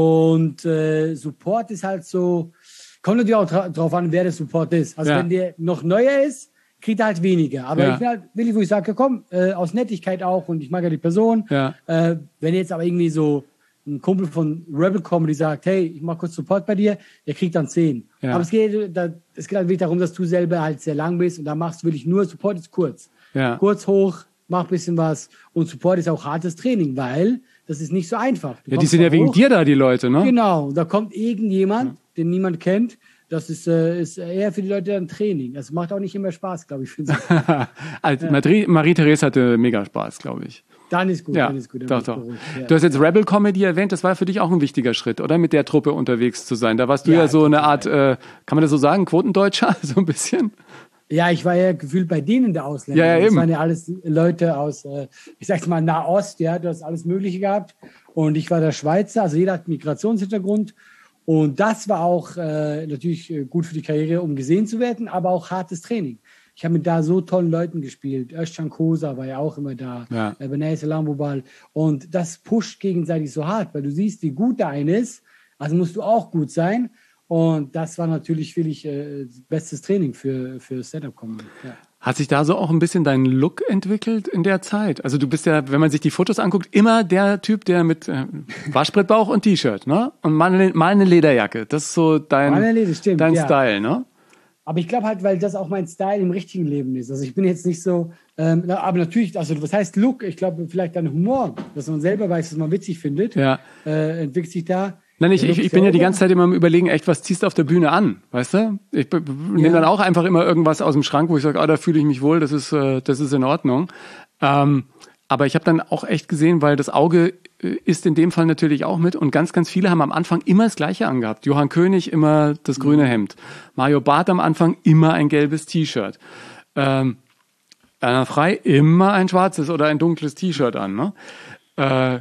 Und äh, Support ist halt so, kommt natürlich auch dra- drauf an, wer der Support ist. Also ja. wenn der noch neuer ist, kriegt er halt weniger. Aber ja. ich bin halt willig, wo ich sage, komm, äh, aus Nettigkeit auch und ich mag ja die Person. Ja. Äh, wenn jetzt aber irgendwie so ein Kumpel von Rebel Comedy sagt, hey, ich mach kurz Support bei dir, der kriegt dann zehn. Ja. Aber es geht, da, es geht halt wirklich darum, dass du selber halt sehr lang bist und da machst du wirklich nur, Support ist kurz. Ja. Kurz hoch, mach ein bisschen was. Und Support ist auch hartes Training, weil das ist nicht so einfach. Du Ja, die kommst sind da ja wegen hoch. dir da, die Leute, ne? Genau, da kommt irgendjemand, den niemand kennt. Das ist, äh, ist eher für die Leute ein Training. Das macht auch nicht immer Spaß, glaube ich. Für sie. also, Marie- Marie-Therese hatte mega Spaß, glaube ich. Dann ist gut, Ja, dann ist gut. Dann doch, bin ich doch. beruhigt. Ja. Du hast jetzt Rebel Comedy erwähnt, das war für dich auch ein wichtiger Schritt, oder? Mit der Truppe unterwegs zu sein. Da warst du ja, Ja, so eine total. Art, äh, kann man das so sagen, Quotendeutscher, so ein bisschen? Ja, ich war ja gefühlt bei denen der Ausländer. Ja, ja, Das eben. waren ja alles Leute aus, äh, ich sag's mal, Nahost, ja, du hast alles Mögliche gehabt. Und ich war der Schweizer, also jeder hat einen Migrationshintergrund. Und das war auch äh, natürlich äh, gut für die Karriere, um gesehen zu werden, aber auch hartes Training. Ich habe mit da so tollen Leuten gespielt. Özcan Kosa war ja auch immer da. Ja. Äh, Benaise Lambobal. Und das pusht gegenseitig so hart, weil du siehst, wie gut der eine ist. Also musst du auch gut sein. Und das war natürlich wirklich äh, bestes Training für, für Stand-Up-Comedy. Ja. Hat sich da so auch ein bisschen dein Look entwickelt in der Zeit? Also du bist ja, wenn man sich die Fotos anguckt, immer der Typ, der mit äh, Waschbrettbauch und T-Shirt, ne? Und mal eine, mal eine Lederjacke. Das ist so dein, Mal eine Leder, stimmt, dein ja. Style, ne? Aber ich glaube halt, weil das auch mein Style im richtigen Leben ist. Also ich bin jetzt nicht so, ähm, na, aber natürlich, also was heißt Look? Ich glaube vielleicht dein Humor, dass man selber weiß, was man witzig findet, Ja. äh, entwickelt sich da. Nein, ich, Der ich, Look ich bin ja die selber. ganze Zeit immer am Überlegen, echt, was ziehst du auf der Bühne an, weißt du? Ich b- b- nehme Ja. dann auch einfach immer irgendwas aus dem Schrank, wo ich sage, ah, da fühle ich mich wohl, das ist, äh, das ist in Ordnung. Ähm, aber ich habe dann auch echt gesehen, weil das Auge äh, ist in dem Fall natürlich auch mit und ganz, ganz viele haben am Anfang immer das Gleiche angehabt. Johann König immer das grüne Hemd. Mario Barth am Anfang immer ein gelbes T-Shirt. Ähm, Erna Frei immer ein schwarzes oder ein dunkles T-Shirt an, ne? Äh,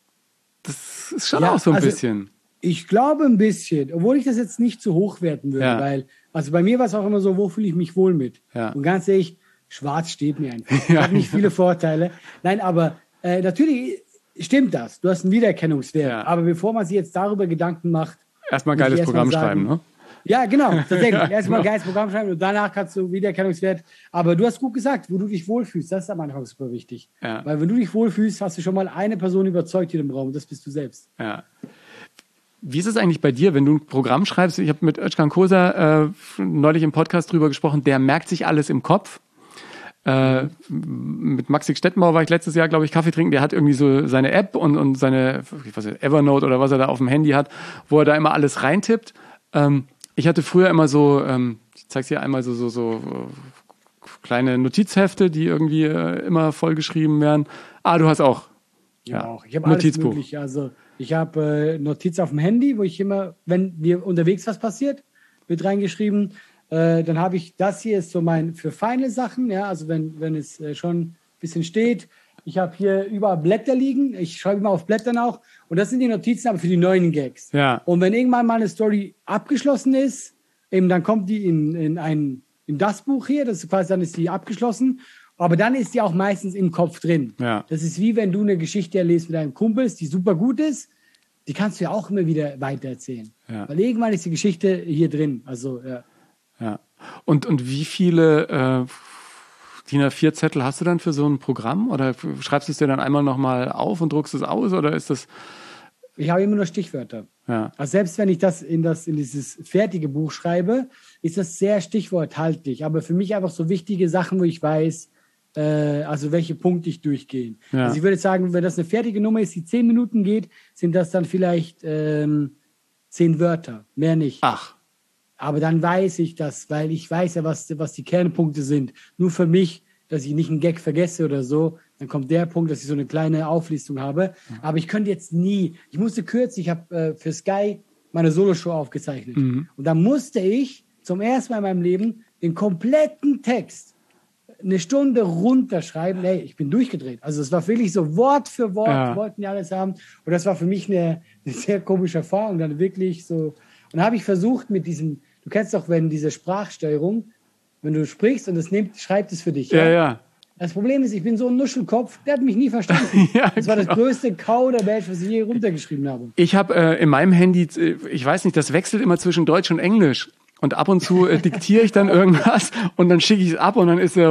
das ist schon Ja, auch so ein also- bisschen. Ich glaube ein bisschen, obwohl ich das jetzt nicht zu hoch werten würde, Ja. weil, also bei mir war es auch immer so, wo fühle ich mich wohl mit? Ja. Und ganz ehrlich, schwarz steht mir einfach. Ich habe nicht viele Vorteile. Nein, aber äh, natürlich stimmt das. Du hast einen Wiedererkennungswert. Ja. Aber bevor man sich jetzt darüber Gedanken macht, Erstmal muss ich geiles erst mal Programm sagen, schreiben, ne? Ja, genau, tatsächlich. Ja, Erstmal genau. geiles Programm schreiben und danach kannst du Wiedererkennungswert. Aber du hast gut gesagt, wo du dich wohlfühlst, das ist am Anfang super wichtig. Ja. Weil wenn du dich wohlfühlst, hast du schon mal eine Person überzeugt hier im Raum und das bist du selbst. Ja. Wie ist es eigentlich bei dir, wenn du ein Programm schreibst? Ich habe mit Özcan Kosa äh, neulich im Podcast drüber gesprochen, der merkt sich alles im Kopf. Äh, mit Maxi Stettenbauer war ich letztes Jahr, glaube ich, Kaffee trinken. Der hat irgendwie so seine App und, und seine, ich weiß nicht, Evernote oder was er da auf dem Handy hat, wo er da immer alles reintippt. Ähm, ich hatte früher immer so, ähm, ich zeig's dir einmal so, so, so äh, kleine Notizhefte, die irgendwie äh, immer vollgeschrieben werden. Ah, du hast auch. Ja, auch. Ich habe alles Notizbuch. mögliche. Also ich habe äh, Notiz auf dem Handy, wo ich immer, wenn mir unterwegs was passiert, wird reingeschrieben. Äh, dann habe ich, das hier ist so mein für feine Sachen, ja, also wenn, wenn es äh, schon ein bisschen steht. Ich habe hier überall Blätter liegen. Ich schreibe immer auf Blättern auch. Und das sind die Notizen aber für die neuen Gags. Ja. Und wenn irgendwann mal eine Story abgeschlossen ist, eben dann kommt die in, in ein in das Buch hier, das ist quasi, dann ist die abgeschlossen. Aber dann ist die auch meistens im Kopf drin. Ja. Das ist wie wenn du eine Geschichte erlebst mit deinem Kumpel, die super gut ist, die kannst du ja auch immer wieder weitererzählen. Ja. Weil irgendwann ist die Geschichte hier drin. Also, ja. Ja. Und, und wie viele äh, D I N A vier Zettel hast du dann für so ein Programm? Oder schreibst du es dir dann einmal nochmal auf und druckst es aus? Oder ist das... Ich habe immer nur Stichwörter. Ja. Also selbst wenn ich das in, das in dieses fertige Buch schreibe, ist das sehr stichworthaltig. Aber für mich einfach so wichtige Sachen, wo ich weiß, äh, also welche Punkte ich durchgehe. Ja. Also ich würde sagen, wenn das eine fertige Nummer ist, die zehn Minuten geht, sind das dann vielleicht ähm, zehn Wörter, mehr nicht. Ach. Aber dann weiß ich das, weil ich weiß ja, was, was die Kernpunkte sind. Nur für mich, dass ich nicht einen Gag vergesse oder so, dann kommt der Punkt, dass ich so eine kleine Auflistung habe. Aber ich könnte jetzt nie, ich musste kürzlich, ich habe äh, für Sky meine Soloshow aufgezeichnet. Mhm. Und da musste ich zum ersten Mal in meinem Leben den kompletten Text eine Stunde runterschreiben. Ey, ich bin durchgedreht. Also es war wirklich so Wort für Wort, Ja. wollten die alles haben. Und das war für mich eine, eine sehr komische Erfahrung. Dann wirklich so. Und dann habe ich versucht mit diesem, du kennst doch, wenn diese Sprachsteuerung, wenn du sprichst und es nimmt, schreibt es für dich. Ja, ja. Das Problem ist, ich bin so ein Nuschelkopf, der hat mich nie verstanden. Ja, das war das genau. größte Kauderwelsch, was ich je runtergeschrieben habe. Ich habe äh, in meinem Handy, äh, ich weiß nicht, das wechselt immer zwischen Deutsch und Englisch. Und ab und zu äh, diktiere ich dann irgendwas und dann schicke ich es ab und dann ist äh,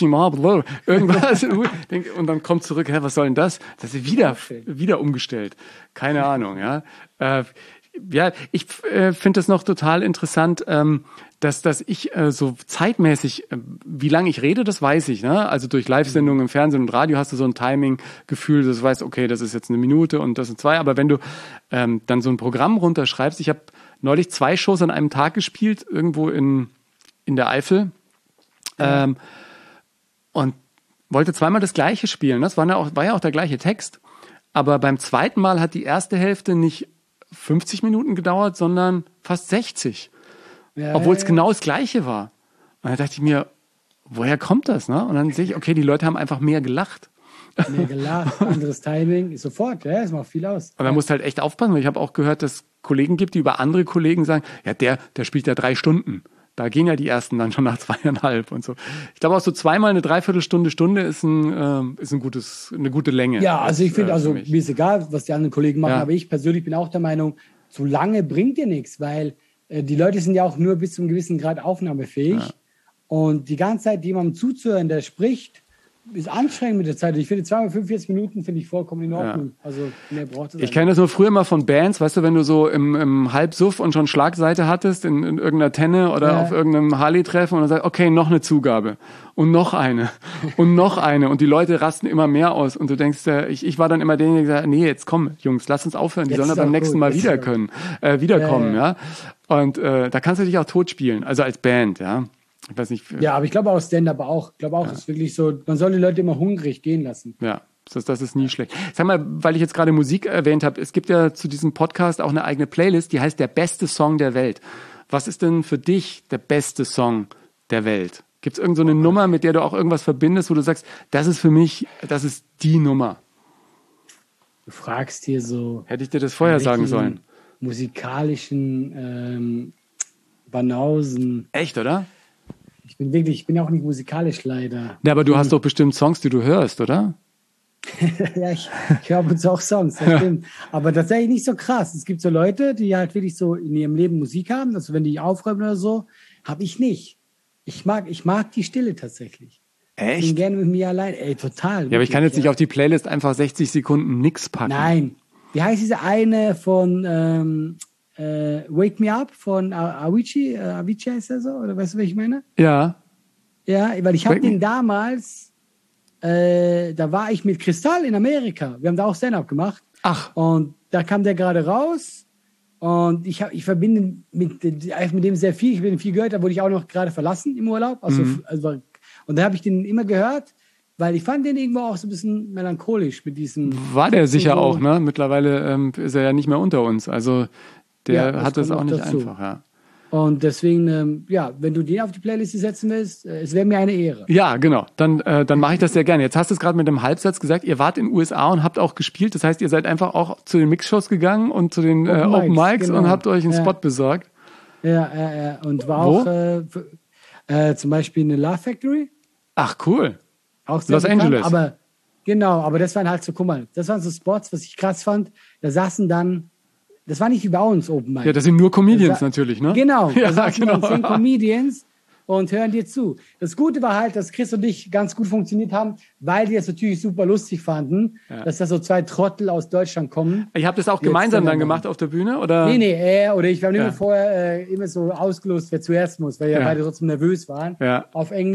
irgendwas und dann kommt zurück, hä, was soll denn das? Das ist wieder, wieder umgestellt. Keine Ahnung, ja. Äh, ja, ich äh, finde das noch total interessant, ähm, dass, dass ich äh, so zeitmäßig, äh, wie lange ich rede, das weiß ich. Ne? Also durch Live-Sendungen im Fernsehen und Radio hast du so ein Timing-Gefühl, dass du weißt, okay, das ist jetzt eine Minute und das sind zwei. Aber wenn du ähm, dann so ein Programm runterschreibst, ich habe neulich zwei Shows an einem Tag gespielt, irgendwo in, in der Eifel. Ja. Ähm, und wollte zweimal das Gleiche spielen. Das war ja, auch, war ja auch der gleiche Text. Aber beim zweiten Mal hat die erste Hälfte nicht fünfzig Minuten gedauert, sondern fast sechzig. Ja, Obwohl es ja, genau das Gleiche war. Und dann dachte ich mir, woher kommt das? Ne? Und dann sehe ich, okay, die Leute haben einfach mehr gelacht. Mehr gelacht, anderes Timing, sofort, ja, das macht viel aus. Und da musst du halt echt aufpassen, weil ich habe auch gehört, dass es Kollegen gibt, die über andere Kollegen sagen, ja, der, der spielt ja drei Stunden. Da gehen ja die ersten dann schon nach zweieinhalb und so. Ich glaube auch so zweimal eine Dreiviertelstunde, Stunde ist ein, ähm, ist ein gutes, eine gute Länge. Ja, also ich finde, äh, also für mich. mir ist egal, was die anderen Kollegen machen, Ja. aber ich persönlich bin auch der Meinung, zu lange bringt dir nichts, weil äh, die Leute sind ja auch nur bis zu einem gewissen Grad aufnahmefähig. Ja. Und die ganze Zeit jemandem zuzuhören, der spricht, ist anstrengend mit der Zeit. Ich finde zweihundertfünfundvierzig Minuten finde ich vollkommen in Ordnung. Ja. Also mehr braucht es Ich kenne das nur früher mal von Bands, weißt du, wenn du so im, im Halbsuff und schon Schlagseite hattest in, in irgendeiner Tenne oder Ja. auf irgendeinem Harley-Treffen und dann sagst, okay, noch eine Zugabe und noch eine und noch eine und die Leute rasten immer mehr aus und du denkst, äh, ich, ich war dann immer derjenige, der gesagt, nee, jetzt komm, Jungs, lass uns aufhören, die Jetzt sollen ist ja beim auch nächsten gut, Mal jetzt wieder ist auch können, äh, wiederkommen, Ja, ja. Und äh, da kannst du dich auch tot spielen, also als Band, ja. Ich weiß nicht. Ja, aber ich glaube auch Stand-up auch. Ich glaube auch, es ist wirklich so, man soll die Leute immer hungrig gehen lassen. Ja, das, das ist nie schlecht. Sag mal, weil ich jetzt gerade Musik erwähnt habe, es gibt ja zu diesem Podcast auch eine eigene Playlist, die heißt der beste Song der Welt. Was ist denn für dich der beste Song der Welt? Gibt es irgendeine so Nummer, mit der du auch irgendwas verbindest, wo du sagst, das ist für mich, das ist die Nummer? Du fragst hier so. Hätte ich dir das vorher sagen sollen? Musikalischen ähm, Banausen. Echt, oder? Ich bin wirklich, ich bin auch nicht musikalisch leider. Ja, aber du hast doch bestimmt Songs, die du hörst, oder? Ja, ich, ich höre ab und zu auch Songs, das stimmt. Aber tatsächlich nicht so krass. Es gibt so Leute, die halt wirklich so in ihrem Leben Musik haben, also wenn die aufräumen oder so, habe ich nicht. Ich mag, ich mag die Stille tatsächlich. Ich bin Echt? gerne mit mir allein. Ey, total. Ja, aber ich kann jetzt wirklich, nicht auf die Playlist einfach sechzig Sekunden nix packen. Nein. Wie heißt diese eine von ähm, äh, Wake Me Up von A- Avicii? Äh, Avicii heißt er so? Oder weißt du, was ich meine? Ja. Ja, weil ich habe Wake Me- den damals, äh, da war ich mit Kristall in Amerika. Wir haben da auch Stand-up gemacht. Ach. Und da kam der gerade raus. Und ich, hab, ich verbinde mit, mit dem sehr viel. Ich bin viel gehört, da wurde ich auch noch gerade verlassen im Urlaub. Also, Mhm. also, und da habe ich den immer gehört, weil ich fand den irgendwo auch so ein bisschen melancholisch mit diesem. War der sicher so, auch, ne? Mittlerweile ähm, ist er ja nicht mehr unter uns. Also der Ja, das hat es kommt auch noch nicht dazu. einfach, ja. Und deswegen, ähm, ja, wenn du den auf die Playliste setzen willst, äh, es wäre mir eine Ehre. Ja, genau. Dann, äh, dann mache ich das sehr gerne. Jetzt hast du es gerade mit einem Halbsatz gesagt, ihr wart in den U S A und habt auch gespielt. Das heißt, ihr seid einfach auch zu den Mixshows gegangen und zu den äh, Open Open Mics, Mics genau. und habt euch einen Ja. Spot besorgt. Ja, ja, ja. Und war Wo? auch äh, für, äh, zum Beispiel eine Love Factory. Ach, cool. Auch sehr Los bekannt, Angeles. Aber genau, aber das waren halt so, guck mal, das waren so Spots, was ich krass fand. Da saßen dann, das war nicht wie bei uns Open Mic. Ja, das sind nur Comedians Da- natürlich, ne? Genau, Ja, da saßen genau. dann zehn Comedians und hören dir zu. Das Gute war halt, dass Chris und ich ganz gut funktioniert haben, weil die es natürlich super lustig fanden, dass da so zwei Trottel aus Deutschland kommen. Ich habe das auch Jetzt gemeinsam dann dann aber- gemacht auf der Bühne, oder? Nee, nee, er oder ich, wir haben Ja. immer vorher äh, immer so ausgelost, wer zuerst muss, weil wir Ja. beide trotzdem nervös waren Ja. auf Englisch.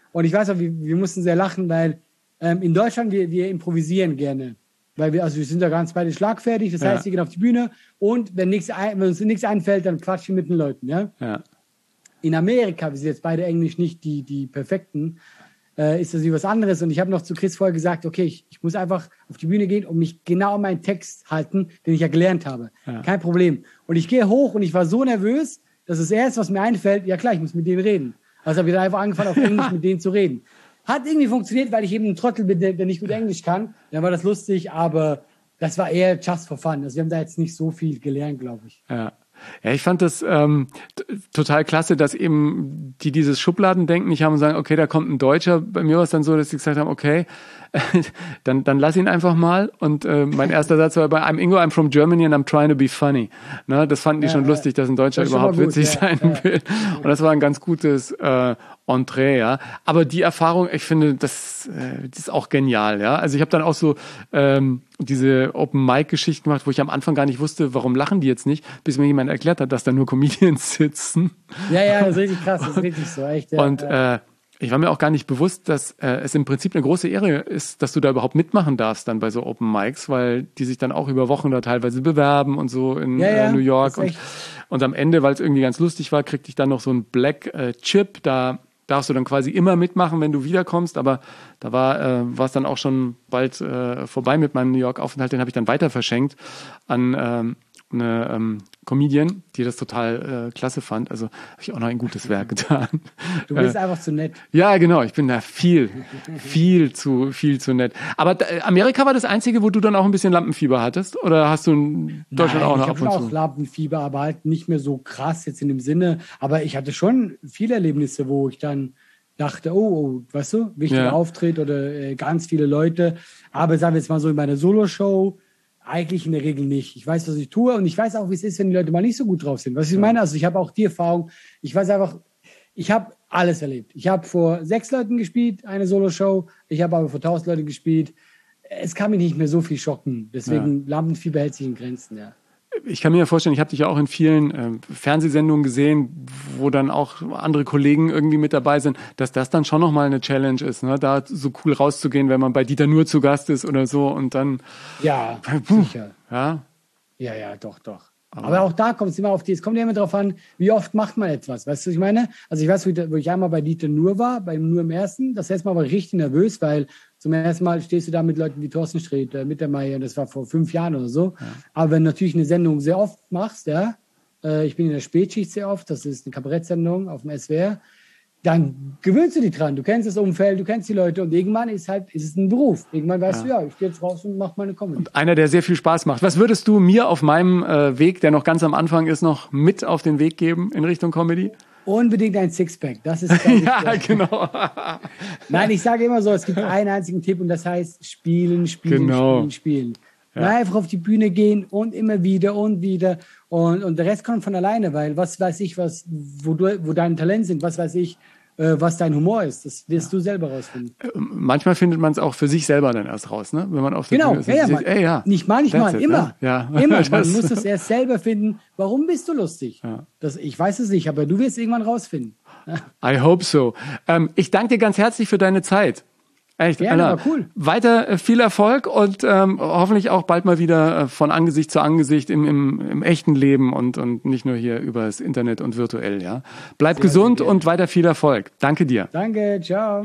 Und ich weiß auch, wir, wir mussten sehr lachen, weil ähm, in Deutschland, wir, wir improvisieren gerne. Weil wir, also wir sind da ganz beide schlagfertig, das Ja. heißt, wir gehen auf die Bühne und wenn, nichts ein, wenn uns nichts einfällt, dann quatschen wir mit den Leuten. Ja? Ja. In Amerika, wir sind jetzt beide Englisch nicht die, die Perfekten, äh, ist das wie was anderes. Und ich habe noch zu Chris vorher gesagt, okay, ich, ich muss einfach auf die Bühne gehen und mich genau an meinen Text halten, den ich ja gelernt habe. Ja. Kein Problem. Und ich gehe hoch und ich war so nervös, dass das Erste, was mir einfällt, ja klar, ich muss mit denen reden. Also habe ich dann einfach angefangen, auf Englisch mit denen zu reden. Hat irgendwie funktioniert, weil ich eben ein Trottel bin, der, der nicht gut Englisch kann. Dann war das lustig, aber das war eher just for fun. Also wir haben da jetzt nicht so viel gelernt, glaube ich. Ja. Ja, ich fand das ähm, t- total klasse, dass eben die dieses Schubladendenken nicht haben und sagen, okay, da kommt ein Deutscher. Bei mir war es dann so, dass sie gesagt haben, okay, dann dann lass ihn einfach mal. Und äh, mein erster Satz war bei I'm Ingo, I'm from Germany and I'm trying to be funny. Ne, das fanden die Ja, schon ja. lustig, dass ein Deutscher Das ist schon überhaupt mal gut, witzig ja, sein ja. will. Und das war ein ganz gutes äh, Entree, ja. Aber die Erfahrung, ich finde, das, äh, das ist auch genial, ja. Also ich habe dann auch so ähm, diese Open-Mic-Geschichten gemacht, wo ich am Anfang gar nicht wusste, warum lachen die jetzt nicht, bis mir jemand erklärt hat, dass da nur Comedians sitzen. Ja, ja, das ist richtig krass, das ist richtig so, echt. Ja, Und ja. äh, ich war mir auch gar nicht bewusst, dass äh, es im Prinzip eine große Ehre ist, dass du da überhaupt mitmachen darfst dann bei so Open Mics, weil die sich dann auch über Wochen da teilweise bewerben und so in Ja, ja, äh, New York. das ist Und, echt. und am Ende, weil es irgendwie ganz lustig war, kriegte ich dann noch so einen Black äh, Chip. Da darfst du dann quasi immer mitmachen, wenn du wiederkommst. Aber da war äh, war es dann auch schon bald äh, vorbei mit meinem New York-Aufenthalt. Den habe ich dann weiter verschenkt an ähm, eine ähm, Comedian, die das total äh, klasse fand. Also habe ich auch noch ein gutes Werk getan. Du bist äh, einfach zu nett. ja, genau. Ich bin da viel, viel zu, viel zu nett. Aber da, Amerika war das Einzige, wo du dann auch ein bisschen Lampenfieber hattest? Oder hast du in Deutschland Nein, auch noch ich ab habe und schon auch zu? Lampenfieber, aber halt nicht mehr so krass jetzt in dem Sinne. Aber ich hatte schon viele Erlebnisse, wo ich dann dachte, oh, oh weißt du, wichtiger Ja. Auftritt oder äh, ganz viele Leute. Aber sagen wir jetzt mal so in meiner Solo-Show, eigentlich in der Regel nicht. Ich weiß, was ich tue und ich weiß auch, wie es ist, wenn die Leute mal nicht so gut drauf sind. Was ich meine, also ich habe auch die Erfahrung, ich weiß einfach, ich habe alles erlebt. Ich habe vor sechs Leuten gespielt, eine Solo-Show, ich habe aber vor tausend Leuten gespielt. Es kann mich nicht mehr so viel schocken. Deswegen Lampenfieber hält sich in Grenzen, ja. Ich kann mir ja vorstellen, ich habe dich ja auch in vielen äh, Fernsehsendungen gesehen, wo dann auch andere Kollegen irgendwie mit dabei sind, dass das dann schon nochmal eine Challenge ist, ne? Da so cool rauszugehen, wenn man bei Dieter Nuhr zu Gast ist oder so und dann, Ja, Puh. sicher. ja, Ja, ja, doch, doch. Aber auch da kommt es immer auf die, es kommt ja immer darauf an, wie oft macht man etwas, weißt du, was ich meine? Also ich weiß, wo ich, wo ich einmal bei Dieter Nuhr war, beim Nur im Ersten, das erste Mal war ich richtig nervös, weil zum ersten Mal stehst du da mit Leuten wie Thorsten Sträter, äh, Mittermeier, das war vor fünf Jahren oder so. Ja. Aber wenn du natürlich eine Sendung sehr oft machst, ja, äh, ich bin in der Spätschicht sehr oft, das ist eine Kabarettsendung auf dem S W R, dann gewöhnst du dich dran. Du kennst das Umfeld, du kennst die Leute und irgendwann ist halt, ist es ein Beruf. Irgendwann weißt Ja. du, ja, ich gehe jetzt raus und mache meine Comedy. einer, der sehr viel Spaß macht. Was würdest du mir auf meinem äh, Weg, der noch ganz am Anfang ist, noch mit auf den Weg geben in Richtung Comedy? Unbedingt ein Sixpack. Das ist, glaub ich, Ja, der- genau. Nein, ich sage immer so, es gibt einen einzigen Tipp und das heißt spielen, spielen, Genau. spielen, spielen. Ja. Einfach auf die Bühne gehen und immer wieder und wieder und, und der Rest kommt von alleine, weil was weiß ich, was, wo, du, wo deine Talente sind, was weiß ich, äh, was dein Humor ist, das wirst du selber rausfinden. Manchmal findet man es auch für sich selber dann erst raus, ne? Wenn man auf der Genau, Bühne ist. ja, ja, und man, sieht, ey, ja, nicht manchmal, that's it, immer. Ne? Ja. Immer, man Das- muss es erst selber finden, warum bist du lustig? Ja. Das, ich weiß es nicht, aber du wirst irgendwann rausfinden. I hope so. Ähm, ich danke dir ganz herzlich für deine Zeit. Echt, Gerne, Anna. war cool. Weiter äh, viel Erfolg und ähm, hoffentlich auch bald mal wieder äh, von Angesicht zu Angesicht im, im, im echten Leben und, und nicht nur hier übers Internet und virtuell. Ja, bleib Sehr, gesund sehr gerne. und weiter viel Erfolg. Danke dir. Danke, ciao.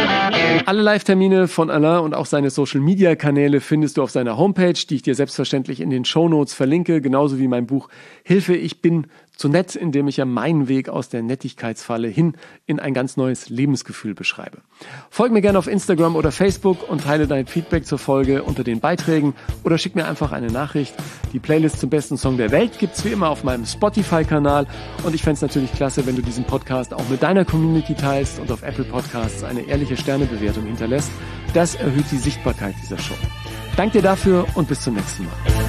Alle Live-Termine von Alain und auch seine Social-Media-Kanäle findest du auf seiner Homepage, die ich dir selbstverständlich in den Shownotes verlinke, genauso wie mein Buch Hilfe, ich bin zu nett, in dem ich ja meinen Weg aus der Nettigkeitsfalle hin in ein ganz neues Lebensgefühl beschreibe. Folg mir gerne auf Instagram oder Facebook und teile dein Feedback zur Folge unter den Beiträgen oder schick mir einfach eine Nachricht. Die Playlist zum besten Song der Welt gibt's wie immer auf meinem Spotify-Kanal und ich fände es natürlich klasse, wenn du diesen Podcast auch mit deiner Community teilst und auf Apple Podcasts eine ehrliche Sternebewertung hinterlässt. Das erhöht die Sichtbarkeit dieser Show. Danke dir dafür und bis zum nächsten Mal.